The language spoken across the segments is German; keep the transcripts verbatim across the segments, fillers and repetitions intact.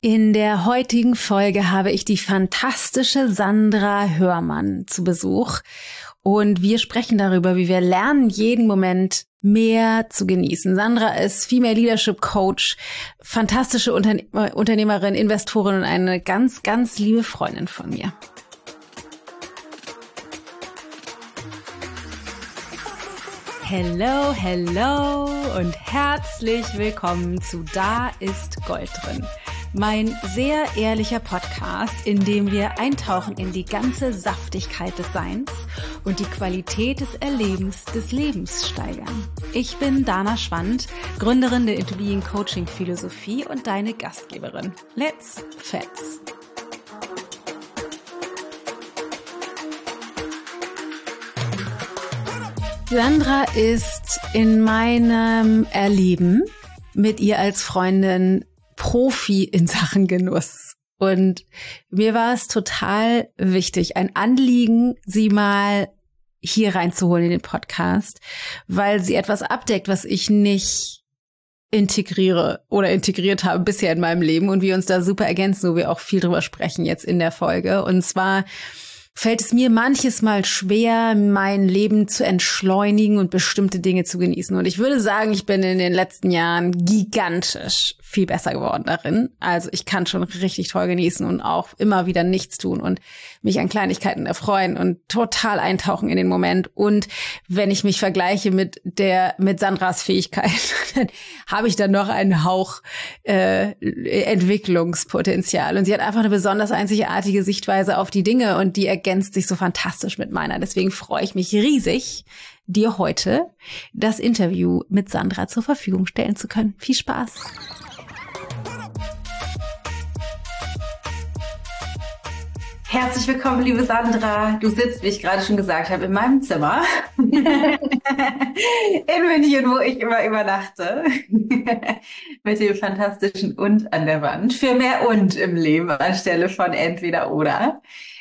In der heutigen Folge habe ich die fantastische Sandra Hörmann zu Besuch und wir sprechen darüber, wie wir lernen, jeden Moment mehr zu genießen. Sandra ist Female Leadership Coach, fantastische Unterne- Unternehmerin, Investorin und eine ganz, ganz liebe Freundin von mir. Hello, hello und herzlich willkommen zu Da ist Gold drin. Mein sehr ehrlicher Podcast, in dem wir eintauchen in die ganze Saftigkeit des Seins und die Qualität des Erlebens des Lebens steigern. Ich bin Dana Schwand, Gründerin der Into Being Coaching Philosophie und deine Gastgeberin. Let's Fets! Sandra ist in meinem Erleben mit ihr als Freundin Profi in Sachen Genuss. Und mir war es total wichtig, ein Anliegen, sie mal hier reinzuholen in den Podcast, weil sie etwas abdeckt, was ich nicht integriere oder integriert habe bisher in meinem Leben und wir uns da super ergänzen, wo wir auch viel drüber sprechen jetzt in der Folge. Und zwar fällt es mir manches Mal schwer, mein Leben zu entschleunigen und bestimmte Dinge zu genießen. Und ich würde sagen, ich bin in den letzten Jahren gigantisch viel besser geworden darin. Also ich kann schon richtig toll genießen und auch immer wieder nichts tun und mich an Kleinigkeiten erfreuen und total eintauchen in den Moment. Und wenn ich mich vergleiche mit der mit Sandras Fähigkeit, dann habe ich dann noch einen Hauch äh, Entwicklungspotenzial. Und sie hat einfach eine besonders einzigartige Sichtweise auf die Dinge und die ergänzt sich so fantastisch mit meiner. Deswegen freue ich mich riesig, dir heute das Interview mit Sandra zur Verfügung stellen zu können. Viel Spaß! Herzlich willkommen, liebe Sandra. Du sitzt, wie ich gerade schon gesagt habe, in meinem Zimmer in München, wo ich immer übernachte, mit dem fantastischen Und an der Wand. Für mehr Und im Leben anstelle von entweder oder.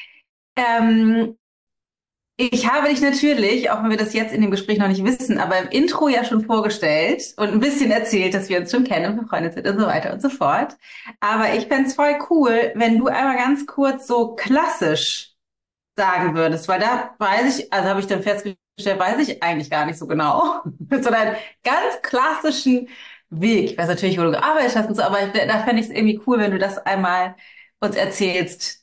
Ähm, ich habe dich natürlich, auch wenn wir das jetzt in dem Gespräch noch nicht wissen, aber im Intro ja schon vorgestellt und ein bisschen erzählt, dass wir uns schon kennen und befreundet sind und so weiter und so fort. Aber ich fände es voll cool, wenn du einmal ganz kurz so klassisch sagen würdest, weil da weiß ich, also habe ich dann festgestellt, weiß ich eigentlich gar nicht so genau, sondern ganz klassischen Weg. Ich weiß natürlich, wo du gearbeitet hast und so, aber ich, da fände ich es irgendwie cool, wenn du das einmal uns erzählst,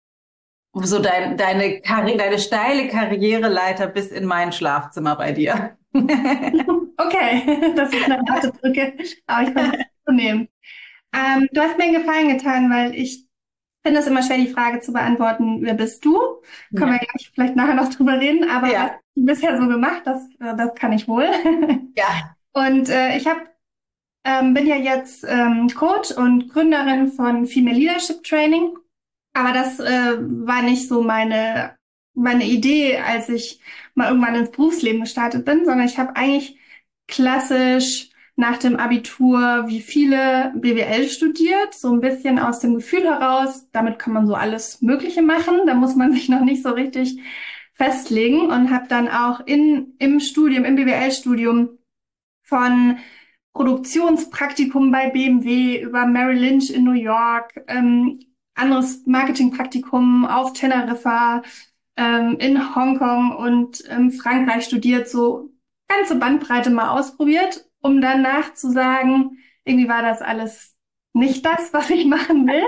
so dein, deine, Karri- deine steile Karriereleiter bis in mein Schlafzimmer bei dir. Okay, das ist eine harte Brücke, aber ich versuche es zu nehmen. Ähm, du hast mir einen Gefallen getan, weil ich finde es immer schwer, die Frage zu beantworten, wer bist du? Können Ja. wir gleich vielleicht nachher noch drüber reden, aber Ja. was hast du bisher so gemacht, das, äh, das kann ich wohl. Ja. Und äh, ich hab, ähm, bin ja jetzt ähm, Coach und Gründerin von Female Leadership Training. Aber das äh, war nicht so meine meine Idee, als ich mal irgendwann ins Berufsleben gestartet bin, sondern ich habe eigentlich klassisch nach dem Abitur wie viele B W L studiert, so ein bisschen aus dem Gefühl heraus, damit kann man so alles Mögliche machen, da muss man sich noch nicht so richtig festlegen und habe dann auch in im Studium, im B W L-Studium von Produktionspraktikum bei B M W über Merrill Lynch in New York, ähm, anderes Marketingpraktikum auf Teneriffa, ähm, in Hongkong und ähm, Frankreich studiert, so ganze Bandbreite mal ausprobiert, um danach zu sagen, irgendwie war das alles nicht das, was ich machen will.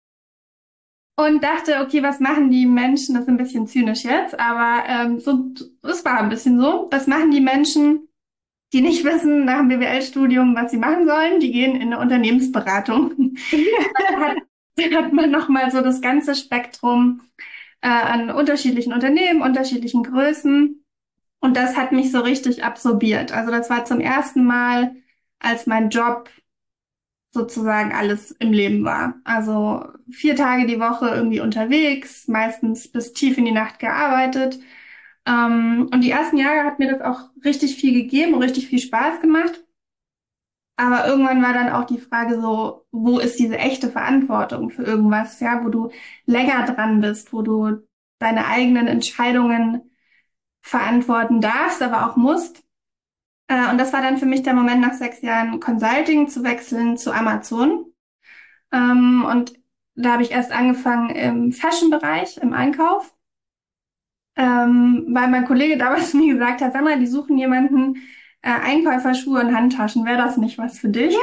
Und dachte, okay, was machen die Menschen? Das ist ein bisschen zynisch jetzt, aber ähm, so, es war ein bisschen so. Was machen die Menschen, die nicht wissen nach dem B W L-Studium, was sie machen sollen? Die gehen in eine Unternehmensberatung. Dann hat, dann hat man nochmal so das ganze Spektrum äh, an unterschiedlichen Unternehmen, unterschiedlichen Größen. Und das hat mich so richtig absorbiert. Also das war zum ersten Mal, als mein Job sozusagen alles im Leben war. Also vier Tage die Woche irgendwie unterwegs, meistens bis tief in die Nacht gearbeitet. Ähm, und die ersten Jahre hat mir das auch richtig viel gegeben und richtig viel Spaß gemacht. Aber irgendwann war dann auch die Frage so, wo ist diese echte Verantwortung für irgendwas, ja, wo du länger dran bist, wo du deine eigenen Entscheidungen verantworten darfst, aber auch musst. Äh, und das war dann für mich der Moment, nach sechs Jahren Consulting zu wechseln zu Amazon. Ähm, und da habe ich erst angefangen im Fashion-Bereich, im Einkauf, ähm, weil mein Kollege damals zu mir gesagt hat, sag mal, die suchen jemanden, äh, Einkäufer, Schuhe und Handtaschen. Wäre das nicht was für dich?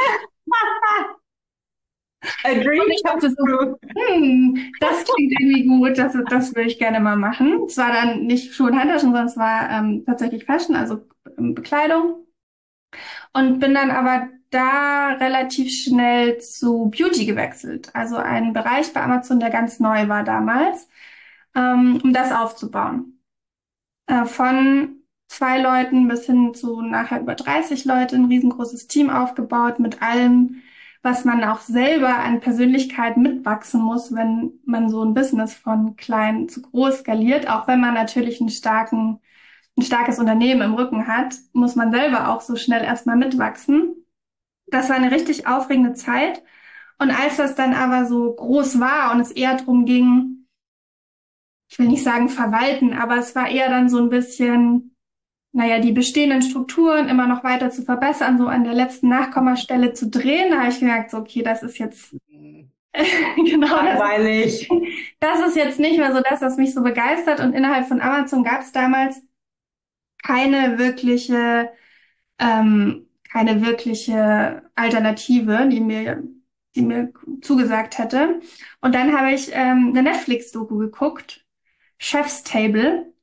Und Agreed. ich dachte so, hm, das klingt irgendwie gut, das, das würde ich gerne mal machen. Es war dann nicht Schuhe und Handtaschen, sondern es war ähm, tatsächlich Fashion, also ähm, Bekleidung. Und bin dann aber da relativ schnell zu Beauty gewechselt. Also ein Bereich bei Amazon, der ganz neu war damals, ähm, um das aufzubauen. Äh, von zwei Leuten bis hin zu nachher über dreißig Leute, ein riesengroßes Team aufgebaut mit allem, was man auch selber an Persönlichkeit mitwachsen muss, wenn man so ein Business von klein zu groß skaliert. Auch wenn man natürlich einen starken, ein starkes Unternehmen im Rücken hat, muss man selber auch so schnell erstmal mitwachsen. Das war eine richtig aufregende Zeit. Und als das dann aber so groß war und es eher darum ging, ich will nicht sagen verwalten, aber es war eher dann so ein bisschen, naja, die bestehenden Strukturen immer noch weiter zu verbessern, so an der letzten Nachkommastelle zu drehen. Da habe ich gemerkt, so, okay, das ist jetzt genau das. Langweilig. Das ist jetzt nicht mehr so das, was mich so begeistert. Und innerhalb von Amazon gab es damals keine wirkliche, ähm, keine wirkliche Alternative, die mir, die mir zugesagt hätte. Und dann habe ich ähm, eine Netflix-Doku geguckt, Chef's Table.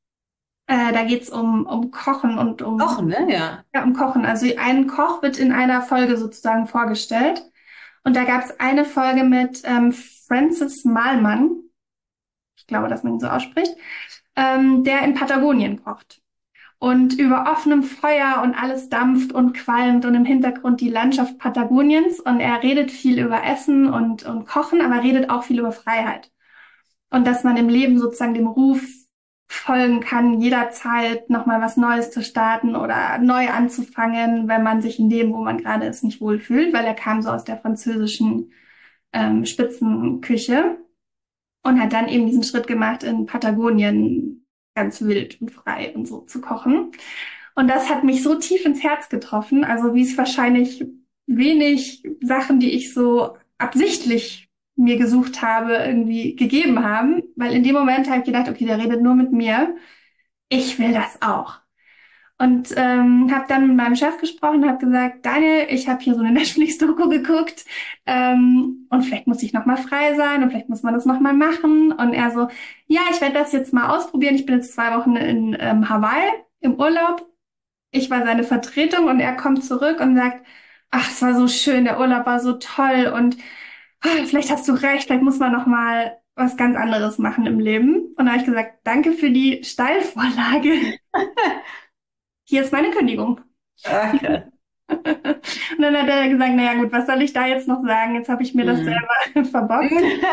Äh, da geht's um, um Kochen und um, Kochen, ne? Ja. ja, um Kochen. Also ein Koch wird in einer Folge sozusagen vorgestellt. Und da gab's eine Folge mit ähm, Francis Mahlmann, ich glaube, dass man ihn so ausspricht, ähm, der in Patagonien kocht. Und über offenem Feuer und alles dampft und qualmt und im Hintergrund die Landschaft Patagoniens. Und er redet viel über Essen und, und Kochen, aber redet auch viel über Freiheit. Und dass man im Leben sozusagen dem Ruf folgen kann, jederzeit nochmal was Neues zu starten oder neu anzufangen, wenn man sich in dem, wo man gerade ist, nicht wohlfühlt, weil er kam so aus der französischen ähm, Spitzenküche und hat dann eben diesen Schritt gemacht, in Patagonien ganz wild und frei und so zu kochen. Und das hat mich so tief ins Herz getroffen, also wie es wahrscheinlich wenig Sachen, die ich so absichtlich mir gesucht habe, irgendwie gegeben haben, weil in dem Moment habe ich gedacht, okay, der redet nur mit mir. Ich will das auch. Und ähm, habe dann mit meinem Chef gesprochen, habe gesagt, Daniel, ich habe hier so eine Netflix-Doku geguckt ähm, und vielleicht muss ich noch mal frei sein und vielleicht muss man das noch mal machen. Und er so, ja, ich werde das jetzt mal ausprobieren. Ich bin jetzt zwei Wochen in ähm, Hawaii im Urlaub. Ich war seine Vertretung und er kommt zurück und sagt, ach, es war so schön, der Urlaub war so toll und ah, vielleicht hast du recht, vielleicht muss man noch mal was ganz anderes machen im Leben. Und da habe ich gesagt, danke für die Steilvorlage. Hier ist meine Kündigung. Ach, krass. Und dann hat er gesagt, naja gut, was soll ich da jetzt noch sagen? Jetzt habe ich mir das Mhm. selber verbockt.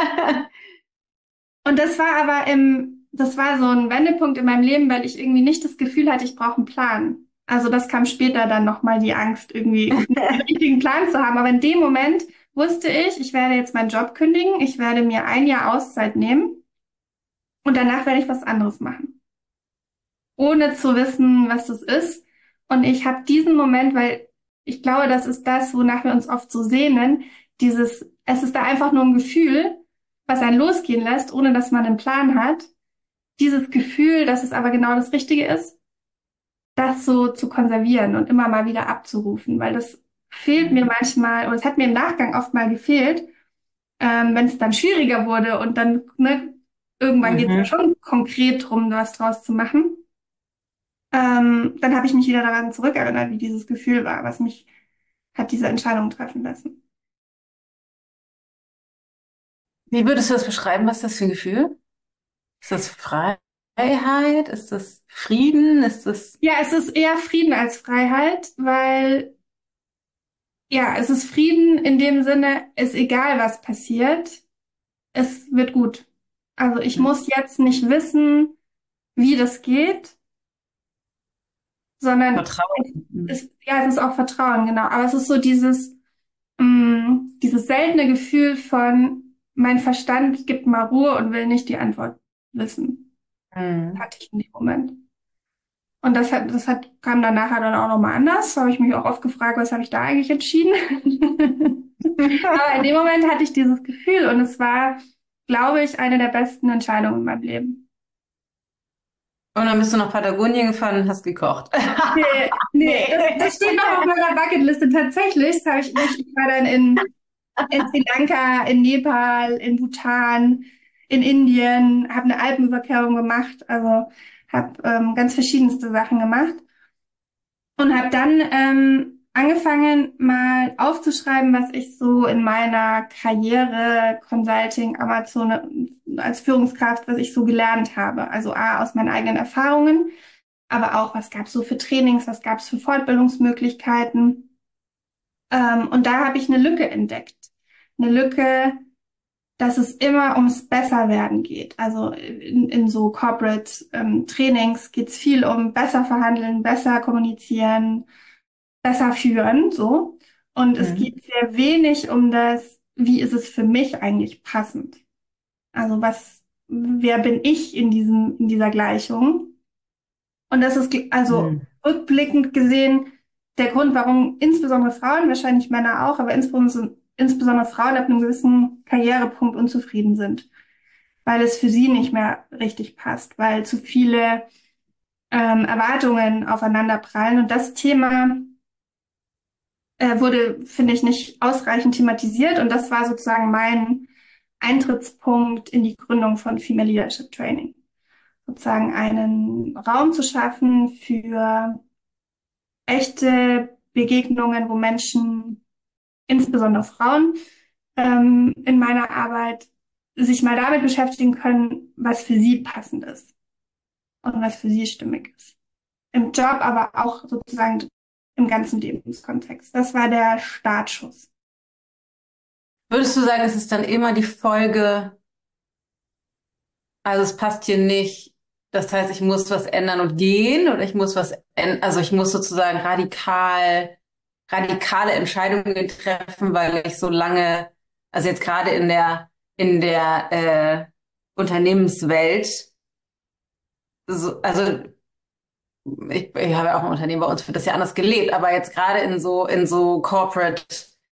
Und das war aber im, das war so ein Wendepunkt in meinem Leben, weil ich irgendwie nicht das Gefühl hatte, ich brauche einen Plan. Also das kam später dann nochmal die Angst, irgendwie einen richtigen Plan zu haben. Aber in dem Moment wusste ich, ich werde jetzt meinen Job kündigen, ich werde mir ein Jahr Auszeit nehmen und danach werde ich was anderes machen, ohne zu wissen, was das ist. Und ich habe diesen Moment, weil ich glaube, das ist das, wonach wir uns oft so sehnen, dieses, es ist da einfach nur ein Gefühl, was einen losgehen lässt, ohne dass man einen Plan hat. Dieses Gefühl, dass es aber genau das Richtige ist, das so zu konservieren und immer mal wieder abzurufen, weil das fehlt mir manchmal, oder es hat mir im Nachgang oft mal gefehlt, ähm, wenn es dann schwieriger wurde und dann, ne, irgendwann geht es ja Mhm. schon konkret drum, was draus zu machen. Ähm, dann habe ich mich wieder daran zurückerinnert, wie dieses Gefühl war, was mich hat diese Entscheidung treffen lassen. Wie würdest du das beschreiben? Was ist das für ein Gefühl? Ist das Freiheit? Ist das Frieden? Ist das... Ja, es ist eher Frieden als Freiheit, weil ja, es ist Frieden in dem Sinne, ist egal, was passiert, es wird gut. Also ich muss jetzt nicht wissen, wie das geht, sondern es Vertrauen? Mhm. ist, ja, es ist auch Vertrauen, genau. Aber es ist so dieses, mh, dieses seltene Gefühl von, mein Verstand gibt mal Ruhe und will nicht die Antwort wissen. Das Mhm. hatte ich in dem Moment. Und das hat, das hat, kam dann nachher dann auch nochmal anders. Da habe ich mich auch oft gefragt, was habe ich da eigentlich entschieden? Aber in dem Moment hatte ich dieses Gefühl und es war, glaube ich, eine der besten Entscheidungen in meinem Leben. Und dann bist du nach Patagonien gefahren und hast gekocht. Nee, nee, das, Nee. das steht noch auf meiner Bucketliste tatsächlich. Das habe ich nicht. Ich war dann in, in Sri Lanka, in Nepal, in Bhutan, in Indien, habe eine Alpenüberquerung gemacht, also habe ähm, ganz verschiedenste Sachen gemacht. Und habe dann ähm, angefangen, mal aufzuschreiben, was ich so in meiner Karriere, Consulting, Amazon als Führungskraft, was ich so gelernt habe. Also A, aus meinen eigenen Erfahrungen, aber auch, was gab es so für Trainings, was gab es für Fortbildungsmöglichkeiten. Ähm, und da habe ich eine Lücke entdeckt. Eine Lücke, dass es immer ums Besserwerden geht. Also in, in so Corporate ähm, Trainings geht es viel um besser verhandeln, besser kommunizieren, besser führen, so. Und es Mhm. geht sehr wenig um das, wie ist es für mich eigentlich passend? Also was, wer bin ich in diesem, in dieser Gleichung? Und das ist also Mhm. rückblickend gesehen der Grund, warum insbesondere Frauen, wahrscheinlich Männer auch, aber insbesondere, insbesondere Frauen ab einem gewissen Karrierepunkt unzufrieden sind, weil es für sie nicht mehr richtig passt, weil zu viele ähm, Erwartungen aufeinander prallen. Und das Thema äh, wurde, finde ich, nicht ausreichend thematisiert. Und das war sozusagen mein Eintrittspunkt in die Gründung von Female Leadership Training. Sozusagen einen Raum zu schaffen für echte Begegnungen, wo Menschen, insbesondere Frauen, ähm, in meiner Arbeit sich mal damit beschäftigen können, was für sie passend ist und was für sie stimmig ist. Im Job, aber auch sozusagen im ganzen Lebenskontext. Das war der Startschuss. Würdest du sagen, es ist dann immer die Folge, also es passt hier nicht, das heißt, ich muss was ändern und gehen oder ich muss was ändern, also ich muss sozusagen radikal, radikale Entscheidungen treffen, weil ich so lange, also jetzt gerade in der, in der äh, Unternehmenswelt, so, also ich, ich habe ja auch ein Unternehmen, bei uns wird das ja anders gelebt, aber jetzt gerade in so, in so Corporate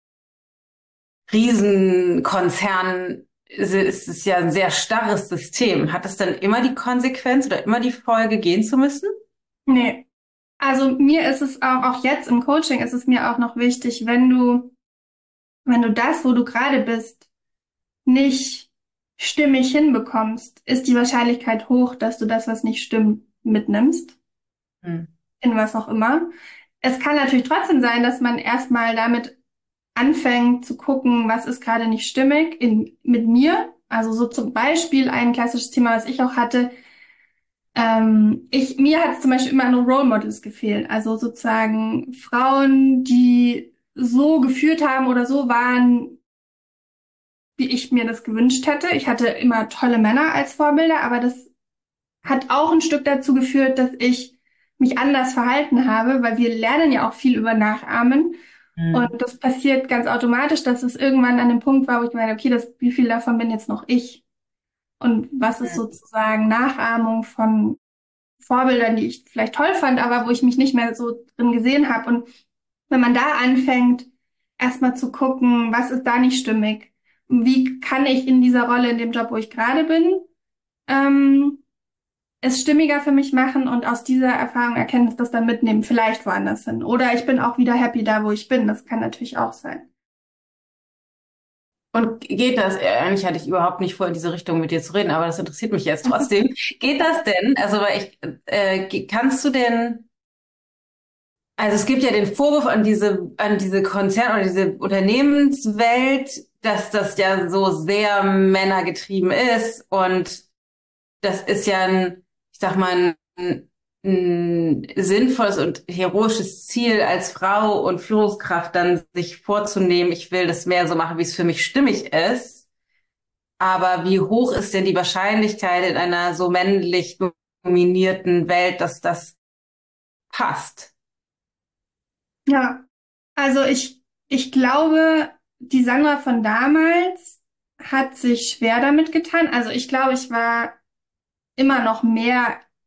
Riesenkonzernen ist ist es ja ein sehr starres System. Hat es dann immer die Konsequenz oder immer die Folge, gehen zu müssen? Nee. Also mir ist es auch, auch jetzt im Coaching ist es mir auch noch wichtig, wenn du, wenn du das, wo du gerade bist, nicht stimmig hinbekommst, ist die Wahrscheinlichkeit hoch, dass du das, was nicht stimmt, mitnimmst, Hm. in was auch immer. Es kann natürlich trotzdem sein, dass man erstmal damit anfängt zu gucken, was ist gerade nicht stimmig in, mit mir. Also so zum Beispiel ein klassisches Thema, was ich auch hatte. Ähm, ich, mir hat es zum Beispiel immer an Role Models gefehlt. Also sozusagen Frauen, die so geführt haben oder so waren, wie ich mir das gewünscht hätte. Ich hatte immer tolle Männer als Vorbilder, aber das hat auch ein Stück dazu geführt, dass ich mich anders verhalten habe, weil wir lernen ja auch viel über Nachahmen. Und Hm. das passiert ganz automatisch, dass es irgendwann an dem Punkt war, wo ich meine, okay, das, wie viel davon bin jetzt noch ich? Und was ist Hm. sozusagen Nachahmung von Vorbildern, die ich vielleicht toll fand, aber wo ich mich nicht mehr so drin gesehen habe. Und wenn man da anfängt, erstmal zu gucken, was ist da nicht stimmig? Wie kann ich in dieser Rolle, in dem Job, wo ich gerade bin, ähm, es stimmiger für mich machen und aus dieser Erfahrung Erkenntnis das dann mitnehmen, vielleicht woanders hin. Oder ich bin auch wieder happy da, wo ich bin. Das kann natürlich auch sein. Und geht das, äh, eigentlich hatte ich überhaupt nicht vor, in diese Richtung mit dir zu reden, aber das interessiert mich jetzt trotzdem. Geht das denn? Also, weil ich, äh, ge- kannst du denn, also es gibt ja den Vorwurf an diese, an diese Konzern- oder diese Unternehmenswelt, dass das ja so sehr männergetrieben ist und das ist ja ein, ich sag mal, ein, ein sinnvolles und heroisches Ziel als Frau und Führungskraft dann sich vorzunehmen, ich will das mehr so machen, wie es für mich stimmig ist. Aber wie hoch ist denn die Wahrscheinlichkeit in einer so männlich dominierten Welt, dass das passt? Ja, also ich, ich glaube, die Sandra von damals hat sich schwer damit getan. Also ich glaube, ich war immer noch mehr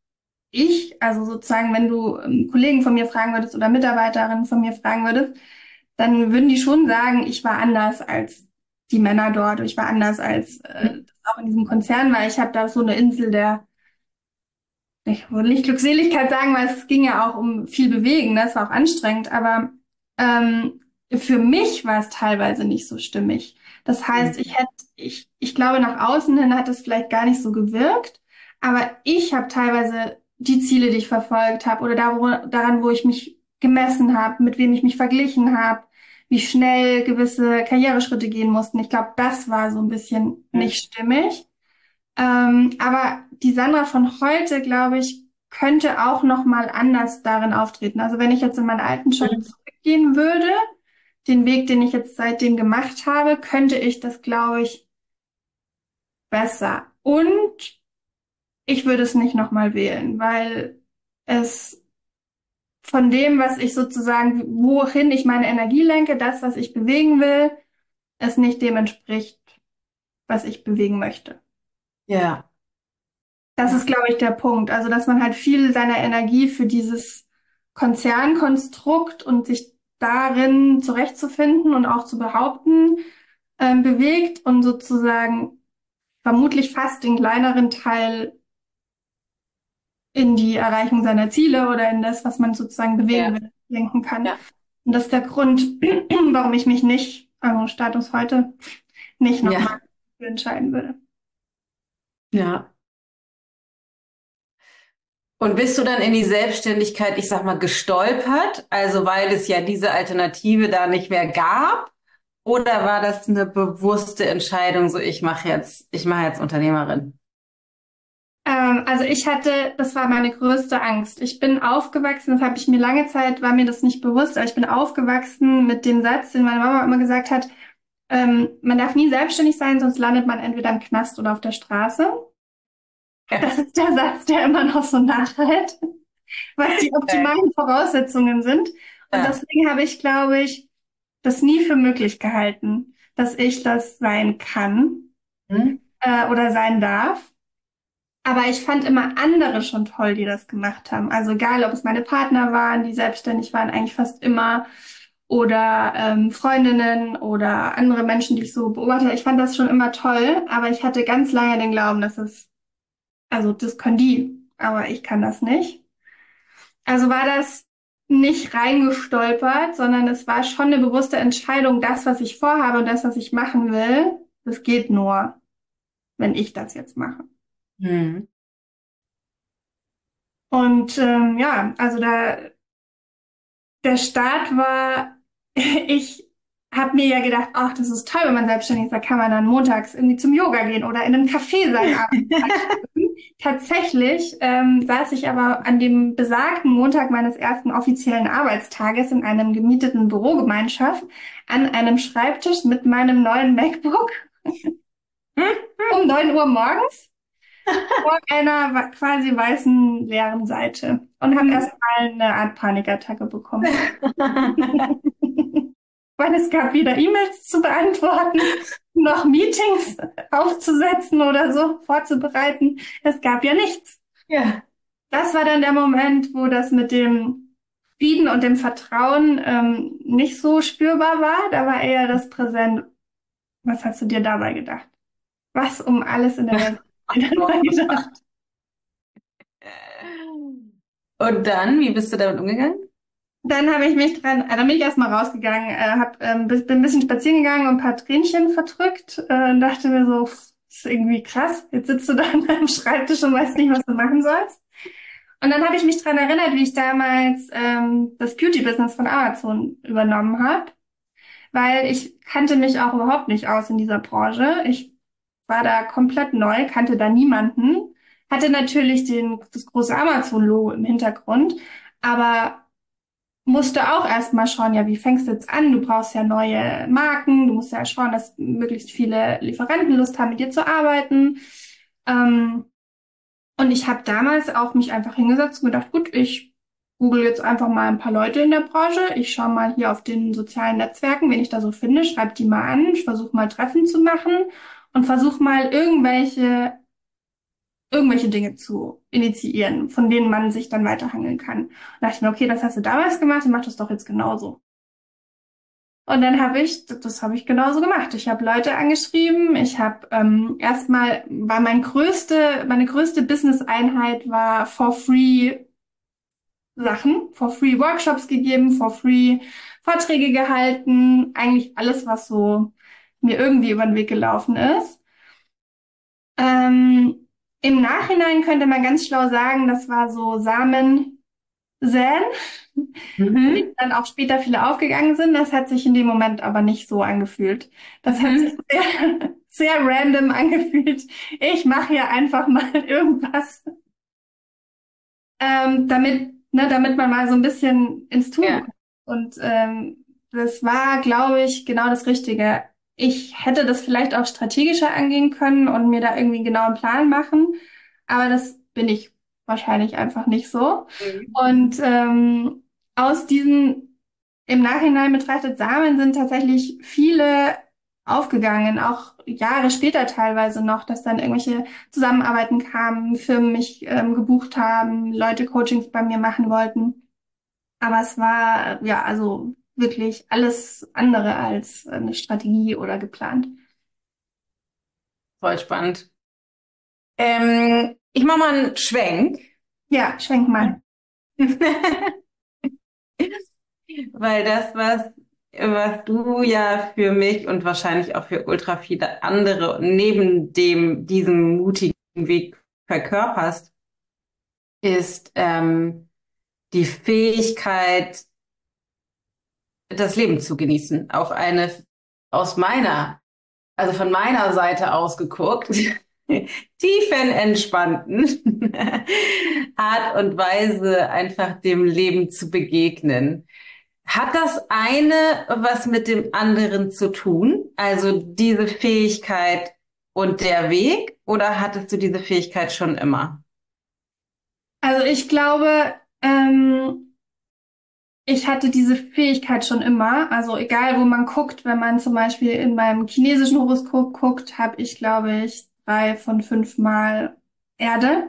ich, also sozusagen, wenn du ähm, Kollegen von mir fragen würdest oder Mitarbeiterinnen von mir fragen würdest, dann würden die schon sagen, ich war anders als die Männer dort. Ich war anders als äh, auch in diesem Konzern, weil ich habe da so eine Insel der, ich würde nicht Glückseligkeit sagen, weil es ging ja auch um viel Bewegen, ne? Das war auch anstrengend, aber ähm, für mich war es teilweise nicht so stimmig. Das heißt, ich hätte, ich, ich glaube, nach außen hin hat es vielleicht gar nicht so gewirkt, aber ich habe teilweise die Ziele, die ich verfolgt habe, oder da, wo, daran, wo ich mich gemessen habe, mit wem ich mich verglichen habe, wie schnell gewisse Karriereschritte gehen mussten. Ich glaube, das war so ein bisschen Mhm. nicht stimmig. Ähm, aber die Sandra von heute, glaube ich, könnte auch noch mal anders darin auftreten. Also wenn ich jetzt in meinen alten Job zurückgehen würde, den Weg, den ich jetzt seitdem gemacht habe, könnte ich das, glaube ich, besser. Und ich würde es nicht noch mal wählen, weil es von dem, was ich sozusagen, wohin ich meine Energie lenke, das, was ich bewegen will, es nicht dem entspricht, was ich bewegen möchte. Ja. Das ist, Ja. glaube ich, der Punkt. Also, dass man halt viel seiner Energie für dieses Konzernkonstrukt und sich darin zurechtzufinden und auch zu behaupten, ähm, bewegt und sozusagen vermutlich fast den kleineren Teil in die Erreichung seiner Ziele oder in das, was man sozusagen bewegen Ja. will, lenken kann. Ja. Und das ist der Grund, warum ich mich nicht, also Status heute, nicht nochmal Ja. für entscheiden würde. Ja. Und bist du dann in die Selbstständigkeit, ich sag mal, gestolpert? Also weil es ja diese Alternative da nicht mehr gab? Oder war das eine bewusste Entscheidung, so ich mache jetzt, ich mache jetzt Unternehmerin? Ähm, also ich hatte, das war meine größte Angst. Ich bin aufgewachsen, das habe ich mir lange Zeit, war mir das nicht bewusst, aber ich bin aufgewachsen mit dem Satz, den meine Mama immer gesagt hat, ähm, man darf nie selbstständig sein, sonst landet man entweder im Knast oder auf der Straße. Ja. Das ist der Satz, der immer noch so nachhält, was die optimalen Voraussetzungen sind. Und Ja. deswegen habe ich, glaube ich, das nie für möglich gehalten, dass ich das sein kann, Hm? äh, oder sein darf. Aber ich fand immer andere schon toll, die das gemacht haben. Also egal, ob es meine Partner waren, die selbstständig waren, eigentlich fast immer, oder ähm, Freundinnen oder andere Menschen, die ich so beobachte. Ich fand das schon immer toll, aber ich hatte ganz lange den Glauben, dass es, also das können die, aber ich kann das nicht. Also war das nicht reingestolpert, sondern es war schon eine bewusste Entscheidung, das, was ich vorhabe und das, was ich machen will, das geht nur, wenn ich das jetzt mache. Hm. Und ähm, ja, also da der Start war, ich habe mir ja gedacht, ach, das ist toll, wenn man selbstständig ist, da kann man dann montags irgendwie zum Yoga gehen oder in einem Café sein Abend. Tatsächlich ähm, saß ich aber an dem besagten Montag meines ersten offiziellen Arbeitstages in einem gemieteten Bürogemeinschaft an einem Schreibtisch mit meinem neuen MacBook um neun Uhr morgens vor einer wa- quasi weißen leeren Seite und habe erst mal eine Art Panikattacke bekommen. Weil es gab weder E-Mails zu beantworten, noch Meetings aufzusetzen oder so vorzubereiten. Es gab ja nichts. Ja. Das war dann der Moment, wo das mit dem Frieden und dem Vertrauen ähm, nicht so spürbar war. Da war eher das Präsent. Was hast du dir dabei gedacht? Was um alles in der Welt hast du dir dabei gedacht? Und dann, wie bist du damit umgegangen? Dann habe ich mich dran, äh, dann bin ich erstmal rausgegangen, äh, hab, ähm, bis- bin ein bisschen spazieren gegangen und ein paar Tränchen verdrückt, äh, und dachte mir so, pff, das ist irgendwie krass. Jetzt sitzt du da an deinem Schreibtisch und weißt nicht, was du machen sollst. Und dann habe ich mich dran erinnert, wie ich damals ähm, das Beauty-Business von Amazon übernommen habe, weil ich kannte mich auch überhaupt nicht aus in dieser Branche. Ich war da komplett neu, kannte da niemanden, hatte natürlich den, das große Amazon-Logo im Hintergrund, aber musste auch erstmal schauen, ja, wie fängst du jetzt an? Du brauchst ja neue Marken, du musst ja schauen, dass möglichst viele Lieferanten Lust haben, mit dir zu arbeiten. Ähm, und ich habe damals auch mich einfach hingesetzt und gedacht, gut, ich google jetzt einfach mal ein paar Leute in der Branche. Ich schaue mal hier auf den sozialen Netzwerken, wen ich da so finde, schreibe die mal an. Ich versuche mal Treffen zu machen und versuche mal irgendwelche irgendwelche Dinge zu initiieren, von denen man sich dann weiterhangeln kann. Und da dachte ich mir, okay, das hast du damals gemacht, dann mach das doch jetzt genauso. Und dann habe ich, das habe ich genauso gemacht. Ich habe Leute angeschrieben. Ich habe ähm, erstmal, war mein größte, meine größte Business-Einheit war for free Sachen, for free Workshops gegeben, for free Vorträge gehalten. Eigentlich alles, was so mir irgendwie über den Weg gelaufen ist. Ähm, im Nachhinein könnte man ganz schlau sagen, das war so Samen säen, in denen Mhm. dann auch später viele aufgegangen sind. Das hat sich in dem Moment aber nicht so angefühlt. Das hat sich Mhm. sehr, sehr random angefühlt. Ich mache hier einfach mal irgendwas, ähm, damit, ne, damit man mal so ein bisschen ins Tun Ja. kommt. Und ähm, das war, glaube ich, genau das Richtige. Ich hätte das vielleicht auch strategischer angehen können und mir da irgendwie genau einen Plan machen, aber das bin ich wahrscheinlich einfach nicht so. Mhm. Und ähm, aus diesen im Nachhinein betrachtet Samen sind tatsächlich viele aufgegangen, auch Jahre später teilweise noch, dass dann irgendwelche Zusammenarbeiten kamen, Firmen mich ähm, gebucht haben, Leute Coachings bei mir machen wollten. Aber es war ja also wirklich alles andere als eine Strategie oder geplant. Voll spannend. Ähm, ich mache mal einen Schwenk, Ja, schwenk mal. weil das, was, was du ja für mich und wahrscheinlich auch für ultra viele andere neben dem, diesem mutigen Weg verkörperst, ist ähm, die Fähigkeit, das Leben zu genießen, auf eine aus meiner, also von meiner Seite aus geguckt, tiefenentspannten Art und Weise einfach dem Leben zu begegnen. Hat das eine was mit dem anderen zu tun? Also diese Fähigkeit und der Weg? Oder hattest du diese Fähigkeit schon immer? Also ich glaube, ähm, ich hatte diese Fähigkeit schon immer. Also egal, wo man guckt, wenn man zum Beispiel in meinem chinesischen Horoskop guckt, habe ich, glaube ich, drei von fünf Mal Erde.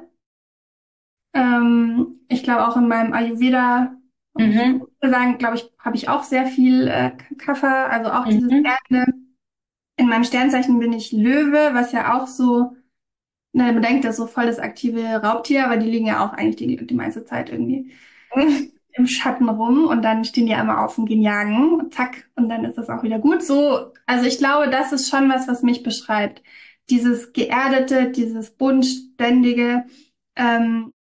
Ähm, ich glaube auch in meinem Ayurveda, und ich Mhm. würde sagen, glaube ich, habe ich auch sehr viel äh, Kapha, also auch dieses Mhm. Erde. In meinem Sternzeichen bin ich Löwe, was ja auch so, ne, man denkt, das ist so voll das aktive Raubtier, aber die liegen ja auch eigentlich die, die meiste Zeit irgendwie im Schatten rum und dann stehen die einmal auf und gehen jagen, zack, und dann ist das auch wieder gut. So, also ich glaube, das ist schon was, was mich beschreibt. Dieses Geerdete, dieses Bodenständige, ähm,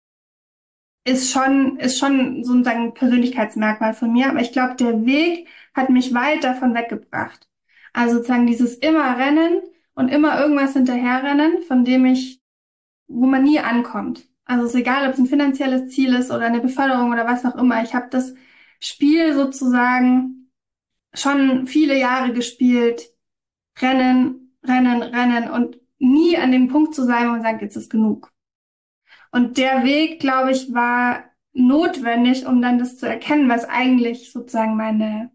ist schon, ist schon sozusagen ein Persönlichkeitsmerkmal von mir, aber ich glaube, der Weg hat mich weit davon weggebracht. Also sozusagen dieses immer Rennen und immer irgendwas hinterherrennen, von dem ich, wo man nie ankommt. Also es ist egal, ob es ein finanzielles Ziel ist oder eine Beförderung oder was auch immer. Ich habe das Spiel sozusagen schon viele Jahre gespielt, rennen, rennen, rennen und nie an dem Punkt zu sein, wo man sagt, jetzt ist genug. Und der Weg, glaube ich, war notwendig, um dann das zu erkennen, was eigentlich sozusagen meine,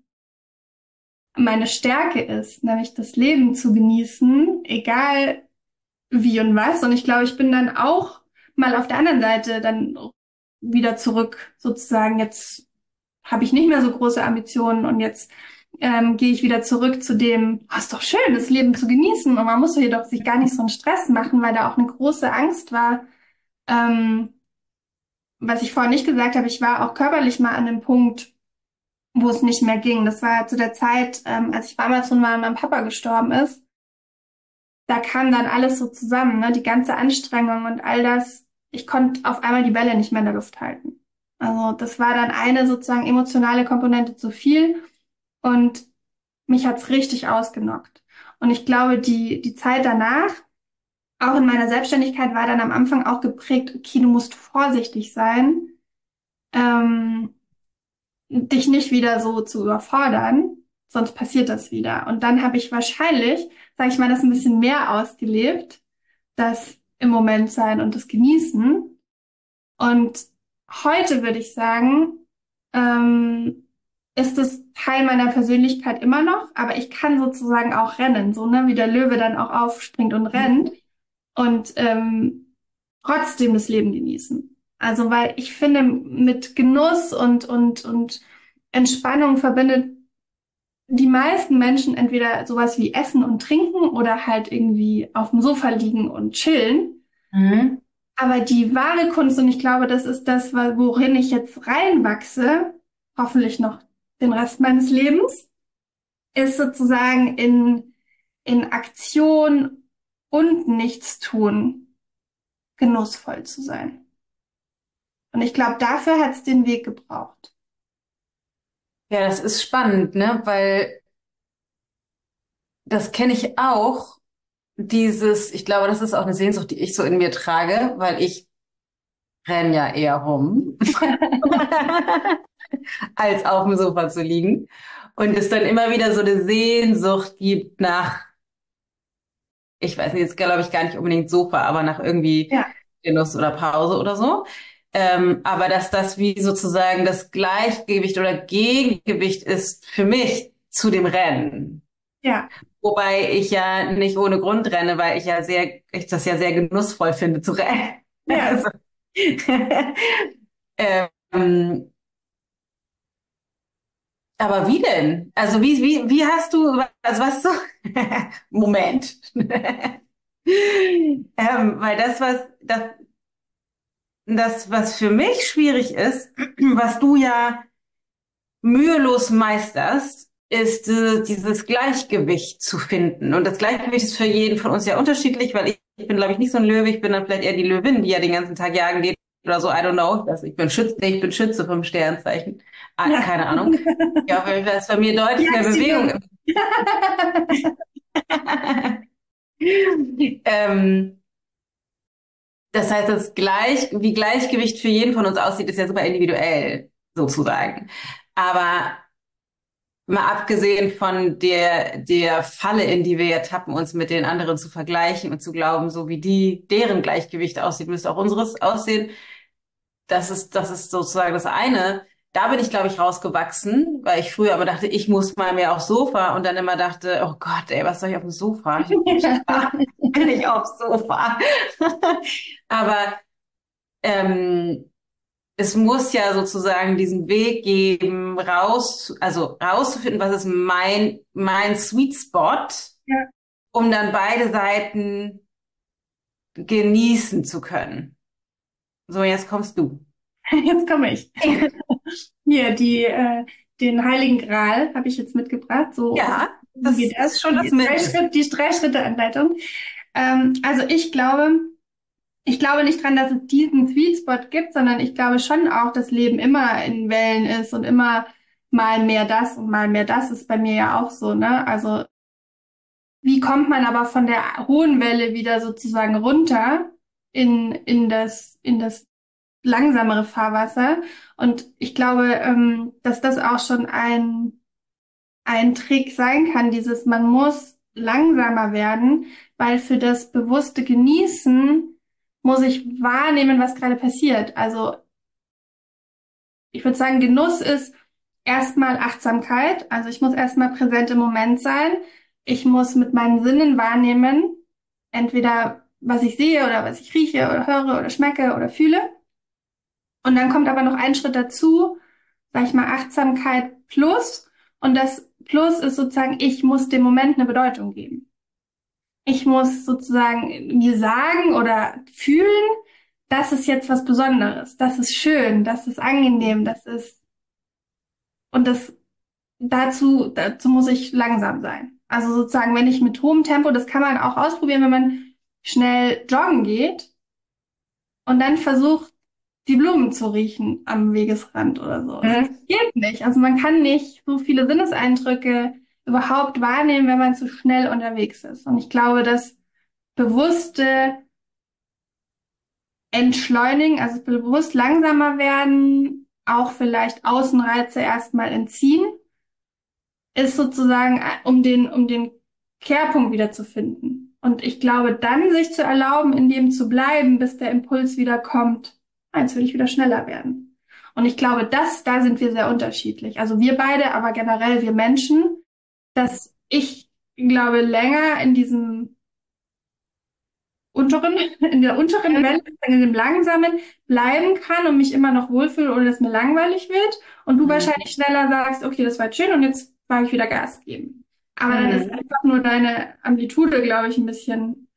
meine Stärke ist, nämlich das Leben zu genießen, egal wie und was. Und ich glaube, ich bin dann auch mal auf der anderen Seite dann wieder zurück, sozusagen. Jetzt habe ich nicht mehr so große Ambitionen und jetzt ähm, gehe ich wieder zurück zu dem, oh, ist doch schön, das Leben zu genießen. Und man muss jedoch sich gar nicht so einen Stress machen, weil da auch eine große Angst war, ähm, was ich vorhin nicht gesagt habe, ich war auch körperlich mal an einem Punkt, wo es nicht mehr ging. Das war zu der Zeit, ähm, als ich bei Amazon war und mein Papa gestorben ist. Da kam dann alles so zusammen, ne? Die ganze Anstrengung und all das. Ich konnte auf einmal die Bälle nicht mehr in der Luft halten. Also das war dann eine sozusagen emotionale Komponente zu viel und mich hat's richtig ausgenockt. Und ich glaube, die, die Zeit danach, auch in meiner Selbstständigkeit, war dann am Anfang auch geprägt, okay, du musst vorsichtig sein, ähm, dich nicht wieder so zu überfordern, sonst passiert das wieder. Und dann habe ich wahrscheinlich, sage ich mal, das ein bisschen mehr ausgelebt, das im Moment sein und das Genießen. Und heute würde ich sagen, ähm, ist es Teil meiner Persönlichkeit immer noch, aber ich kann sozusagen auch rennen, so ne, wie der Löwe dann auch aufspringt und rennt. Und ähm, trotzdem das Leben genießen. Also, weil ich finde, mit Genuss und, und, und Entspannung verbindet die meisten Menschen entweder sowas wie Essen und Trinken oder halt irgendwie auf dem Sofa liegen und chillen. Mhm. Aber die wahre Kunst, und ich glaube, das ist das, worin ich jetzt reinwachse, hoffentlich noch den Rest meines Lebens, ist sozusagen in, in Aktion und Nichtstun genussvoll zu sein. Und ich glaube, dafür hat es den Weg gebraucht. Ja, das ist spannend, ne? Weil das kenne ich auch. Dieses, ich glaube, das ist auch eine Sehnsucht, die ich so in mir trage, weil ich renne ja eher rum, als auf dem Sofa zu liegen. Und es dann immer wieder so eine Sehnsucht gibt nach, ich weiß nicht, jetzt glaube ich gar nicht unbedingt Sofa, aber nach irgendwie Ja, Genuss oder Pause oder so. Ähm, aber dass das wie sozusagen das Gleichgewicht oder Gegengewicht ist für mich zu dem Rennen. ja, Wobei ich ja nicht ohne Grund renne, weil ich ja sehr, ich das ja sehr genussvoll finde zu rennen. ja. Also, ähm, aber wie denn? Also wie, wie, wie hast du, also was so, Moment. Ähm, weil das, was, das, das, was für mich schwierig ist, was du ja mühelos meisterst, ist äh, dieses Gleichgewicht zu finden. Und das Gleichgewicht ist für jeden von uns ja unterschiedlich, weil ich, ich bin, glaube ich, nicht so ein Löwe, ich bin dann vielleicht eher die Löwin, die ja den ganzen Tag jagen geht oder so, I don't know. Also ich bin Schütze, nee, ich bin Schütze vom Sternzeichen. Ah, Ja. keine Ahnung. Ja, auf jeden Fall ist bei mir deutlich mehr Bewegung. Tagsüber. ähm, das heißt, das Gleich, wie Gleichgewicht für jeden von uns aussieht, ist ja super individuell, sozusagen. Aber mal abgesehen von der, der Falle, in die wir ja tappen, uns mit den anderen zu vergleichen und zu glauben, so wie die, deren Gleichgewicht aussieht, müsste auch unseres aussehen. Das ist, das ist sozusagen das eine. Da bin ich, glaube ich, rausgewachsen, weil ich früher immer dachte, ich muss mal mehr aufs Sofa und dann immer dachte, oh Gott, ey, was soll ich auf dem Sofa? Ich bin nicht aufs Sofa. Aber ähm, es muss ja sozusagen diesen Weg geben, raus, also rauszufinden, was ist mein, mein Sweet Spot, Ja. um dann beide Seiten genießen zu können. So, jetzt kommst du. Jetzt komme ich. Hier, die, äh, den Heiligen Gral habe ich jetzt mitgebracht. So, so Ja, wie das geht ist das? schon das Die drei Mittel. Schritt, die drei Schritte Anleitung. Ähm, also ich glaube, ich glaube nicht dran, dass es diesen Sweet Spot gibt, sondern ich glaube schon auch, dass Leben immer in Wellen ist und immer mal mehr das und mal mehr das ist bei mir ja auch so, ne? Also wie kommt man aber von der hohen Welle wieder sozusagen runter in, in das, in das langsamere Fahrwasser? Und ich glaube, ähm, dass das auch schon ein, ein Trick sein kann, dieses, man muss langsamer werden, weil für das bewusste Genießen muss ich wahrnehmen, was gerade passiert. Also ich würde sagen, Genuss ist erstmal Achtsamkeit. Also ich muss erstmal präsent im Moment sein. Ich muss mit meinen Sinnen wahrnehmen, entweder was ich sehe oder was ich rieche oder höre oder schmecke oder fühle. Und dann kommt aber noch ein Schritt dazu, sag ich mal, Achtsamkeit plus. Und das Plus ist sozusagen, ich muss dem Moment eine Bedeutung geben. Ich muss sozusagen mir sagen oder fühlen, das ist jetzt was Besonderes, das ist schön, das ist angenehm, das ist, und das, dazu, dazu muss ich langsam sein. Also sozusagen, wenn ich mit hohem Tempo, das kann man auch ausprobieren, wenn man schnell joggen geht und dann versucht, die Blumen zu riechen am Wegesrand oder so. Es Mhm. geht nicht. Also man kann nicht so viele Sinneseindrücke überhaupt wahrnehmen, wenn man zu schnell unterwegs ist. Und ich glaube, das bewusste Entschleunigen, also bewusst langsamer werden, auch vielleicht Außenreize erstmal entziehen, ist sozusagen, äh, um den, um den Kehrpunkt wieder zu finden. Und ich glaube, dann sich zu erlauben, in dem zu bleiben, bis der Impuls wieder kommt, eins will ich wieder schneller werden. Und ich glaube, das, da sind wir sehr unterschiedlich. Also wir beide, aber generell wir Menschen, dass ich glaube, länger in diesem unteren, in der unteren Welle, in dem langsamen bleiben kann und mich immer noch wohlfühle, ohne dass mir langweilig wird. Und du Mhm. wahrscheinlich schneller sagst, okay, das war jetzt schön und jetzt mag ich wieder Gas geben. Aber dann ist Mhm. einfach nur deine Amplitude, glaube ich, ein bisschen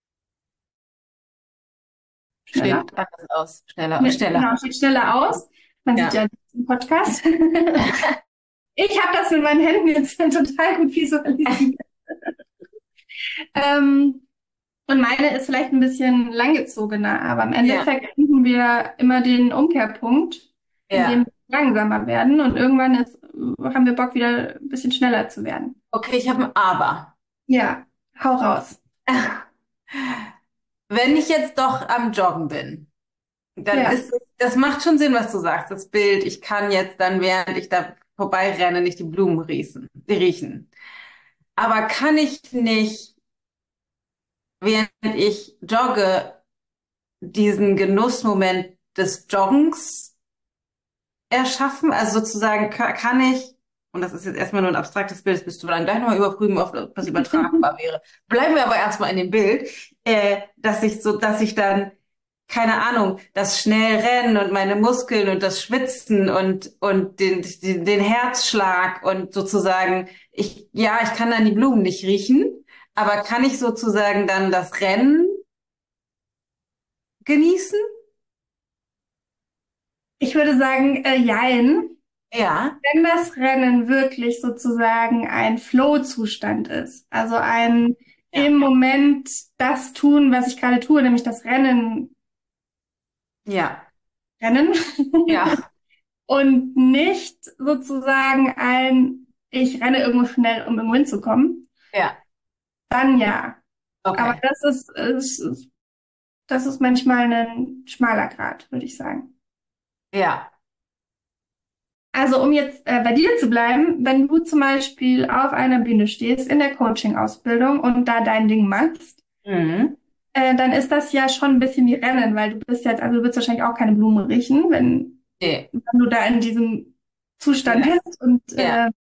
schneller. Steht anders aus. Schneller, Ne, schneller. genau, sieht schneller aus. Man sieht Ja. ja nichts im Podcast. Ich habe das mit meinen Händen jetzt total gut visualisiert. Ähm, und meine ist vielleicht ein bisschen langgezogener, aber im Ja. Endeffekt finden wir immer den Umkehrpunkt, in dem Ja. wir langsamer werden und irgendwann ist, haben wir Bock, wieder ein bisschen schneller zu werden. Okay, ich habe ein Aber. Ja, hau raus. Wenn ich jetzt doch am Joggen bin, dann Ja. ist, das macht schon Sinn, was du sagst, das Bild. Ich kann jetzt dann, während ich da vorbeirenne, nicht die Blumen riechen, riechen. Aber kann ich nicht, während ich jogge, diesen Genussmoment des Joggens erschaffen? Also sozusagen ka- kann ich, und das ist jetzt erstmal nur ein abstraktes Bild, das bist du dann gleich nochmal überprüfen, ob das übertragbar wäre. Bleiben wir aber erstmal in dem Bild, äh, dass ich so, dass ich dann, keine Ahnung, das schnell Rennen und meine Muskeln und das Schwitzen und, und den, den, den Herzschlag und sozusagen, ich, ja, ich kann dann die Blumen nicht riechen, aber kann ich sozusagen dann das Rennen genießen? Ich würde sagen, äh, jein. Ja, Wenn das Rennen wirklich sozusagen ein Flow-Zustand ist, also ein ja, im Moment das tun, was ich gerade tue, nämlich das Rennen, ja, Rennen ja, und nicht sozusagen ein, ich renne irgendwo schnell, um irgendwo hinzukommen, ja, dann ja. Aber okay, das ist, ist, das ist manchmal ein schmaler Grat, würde ich sagen. ja, Also um jetzt äh, bei dir zu bleiben, wenn du zum Beispiel auf einer Bühne stehst in der Coaching-Ausbildung und da dein Ding machst, mhm. äh, dann ist das ja schon ein bisschen wie Rennen, weil du bist jetzt, also du willst wahrscheinlich auch keine Blume riechen, wenn, Nee, wenn du da in diesem Zustand ja, bist und ja, äh,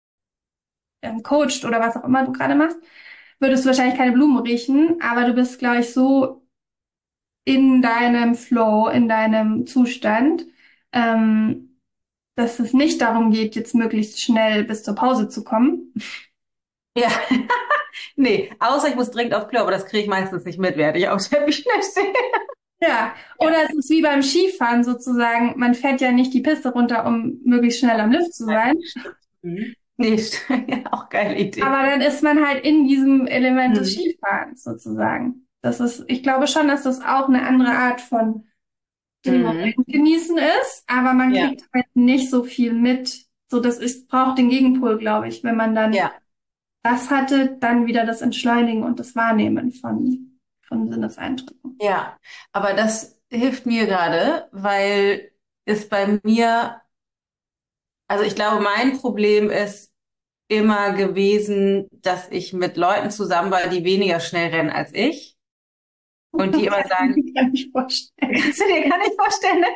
ähm, coacht oder was auch immer du gerade machst, würdest du wahrscheinlich keine Blume riechen, aber du bist, glaube ich, so in deinem Flow, in deinem Zustand, ähm, dass es nicht darum geht, jetzt möglichst schnell bis zur Pause zu kommen. ja. Nee, außer ich muss dringend auf Klo, aber das kriege ich meistens nicht mit, während ich auf der Bühne stehe. Ja, Ja. oder es ist wie beim Skifahren sozusagen. Man fährt ja nicht die Piste runter, um möglichst schnell am Lift zu sein. Mhm. Nee, ja, auch geile Idee. Aber dann ist man halt in diesem Element des Mhm. Skifahrens sozusagen. Das ist, ich glaube schon, dass das auch eine andere Art von den Mhm. Moment genießen ist, aber man Ja, kriegt halt nicht so viel mit. So, das ist, braucht den Gegenpol, glaube ich. Wenn man dann ja, das hatte, dann wieder das Entschleunigen und das Wahrnehmen von, von Sinneseindrücken. ja. Aber das hilft mir gerade, weil es bei mir, also ich glaube, mein Problem ist immer gewesen, dass ich mit Leuten zusammen war, die weniger schnell rennen als ich. Und die immer sagen, Kann ich vorstellen. kannst du dir gar nicht vorstellen, ne?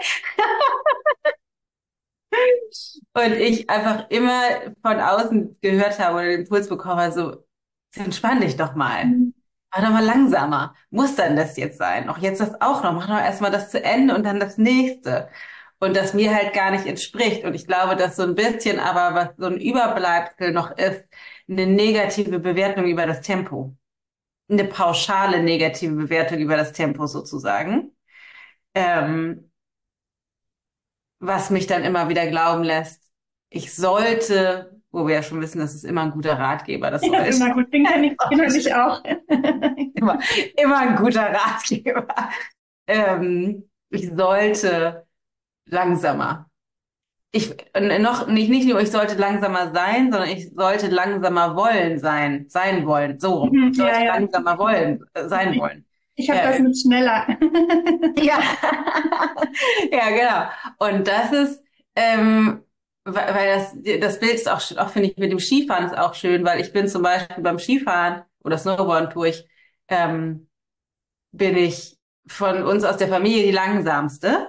Und ich einfach immer von außen gehört habe oder den Impuls bekommen habe, so, entspann dich doch mal. Mach doch mal langsamer. Muss dann das jetzt sein? Auch jetzt das auch noch. Mach doch erstmal das zu Ende und dann das nächste. Und das mir halt gar nicht entspricht. Und ich glaube, dass so ein bisschen aber, was so ein Überbleibsel noch ist, eine negative Bewertung über das Tempo. Eine pauschale negative Bewertung über das Tempo sozusagen. Ähm, was mich dann immer wieder glauben lässt, ich sollte, wo wir ja schon wissen, das ist immer ein guter Ratgeber, das Ja, sollte. immer gut. Den kenne ich, den habe ich auch. Immer, immer ein guter Ratgeber. Ähm, ich sollte langsamer. Ich äh, noch nicht, nicht nur, ich sollte langsamer sein, sondern ich sollte langsamer wollen sein, sein wollen. So rum. Mhm, Ich ja, sollte ja. langsamer wollen, äh, sein wollen. Ich habe das Äh, mit schneller. ja, ja, genau. Und das ist, ähm, weil weil das, das Bild ist auch, sch- auch finde ich, mit dem Skifahren ist auch schön, weil ich bin zum Beispiel beim Skifahren oder Snowboarden tue ich, ähm, bin ich von uns aus der Familie die langsamste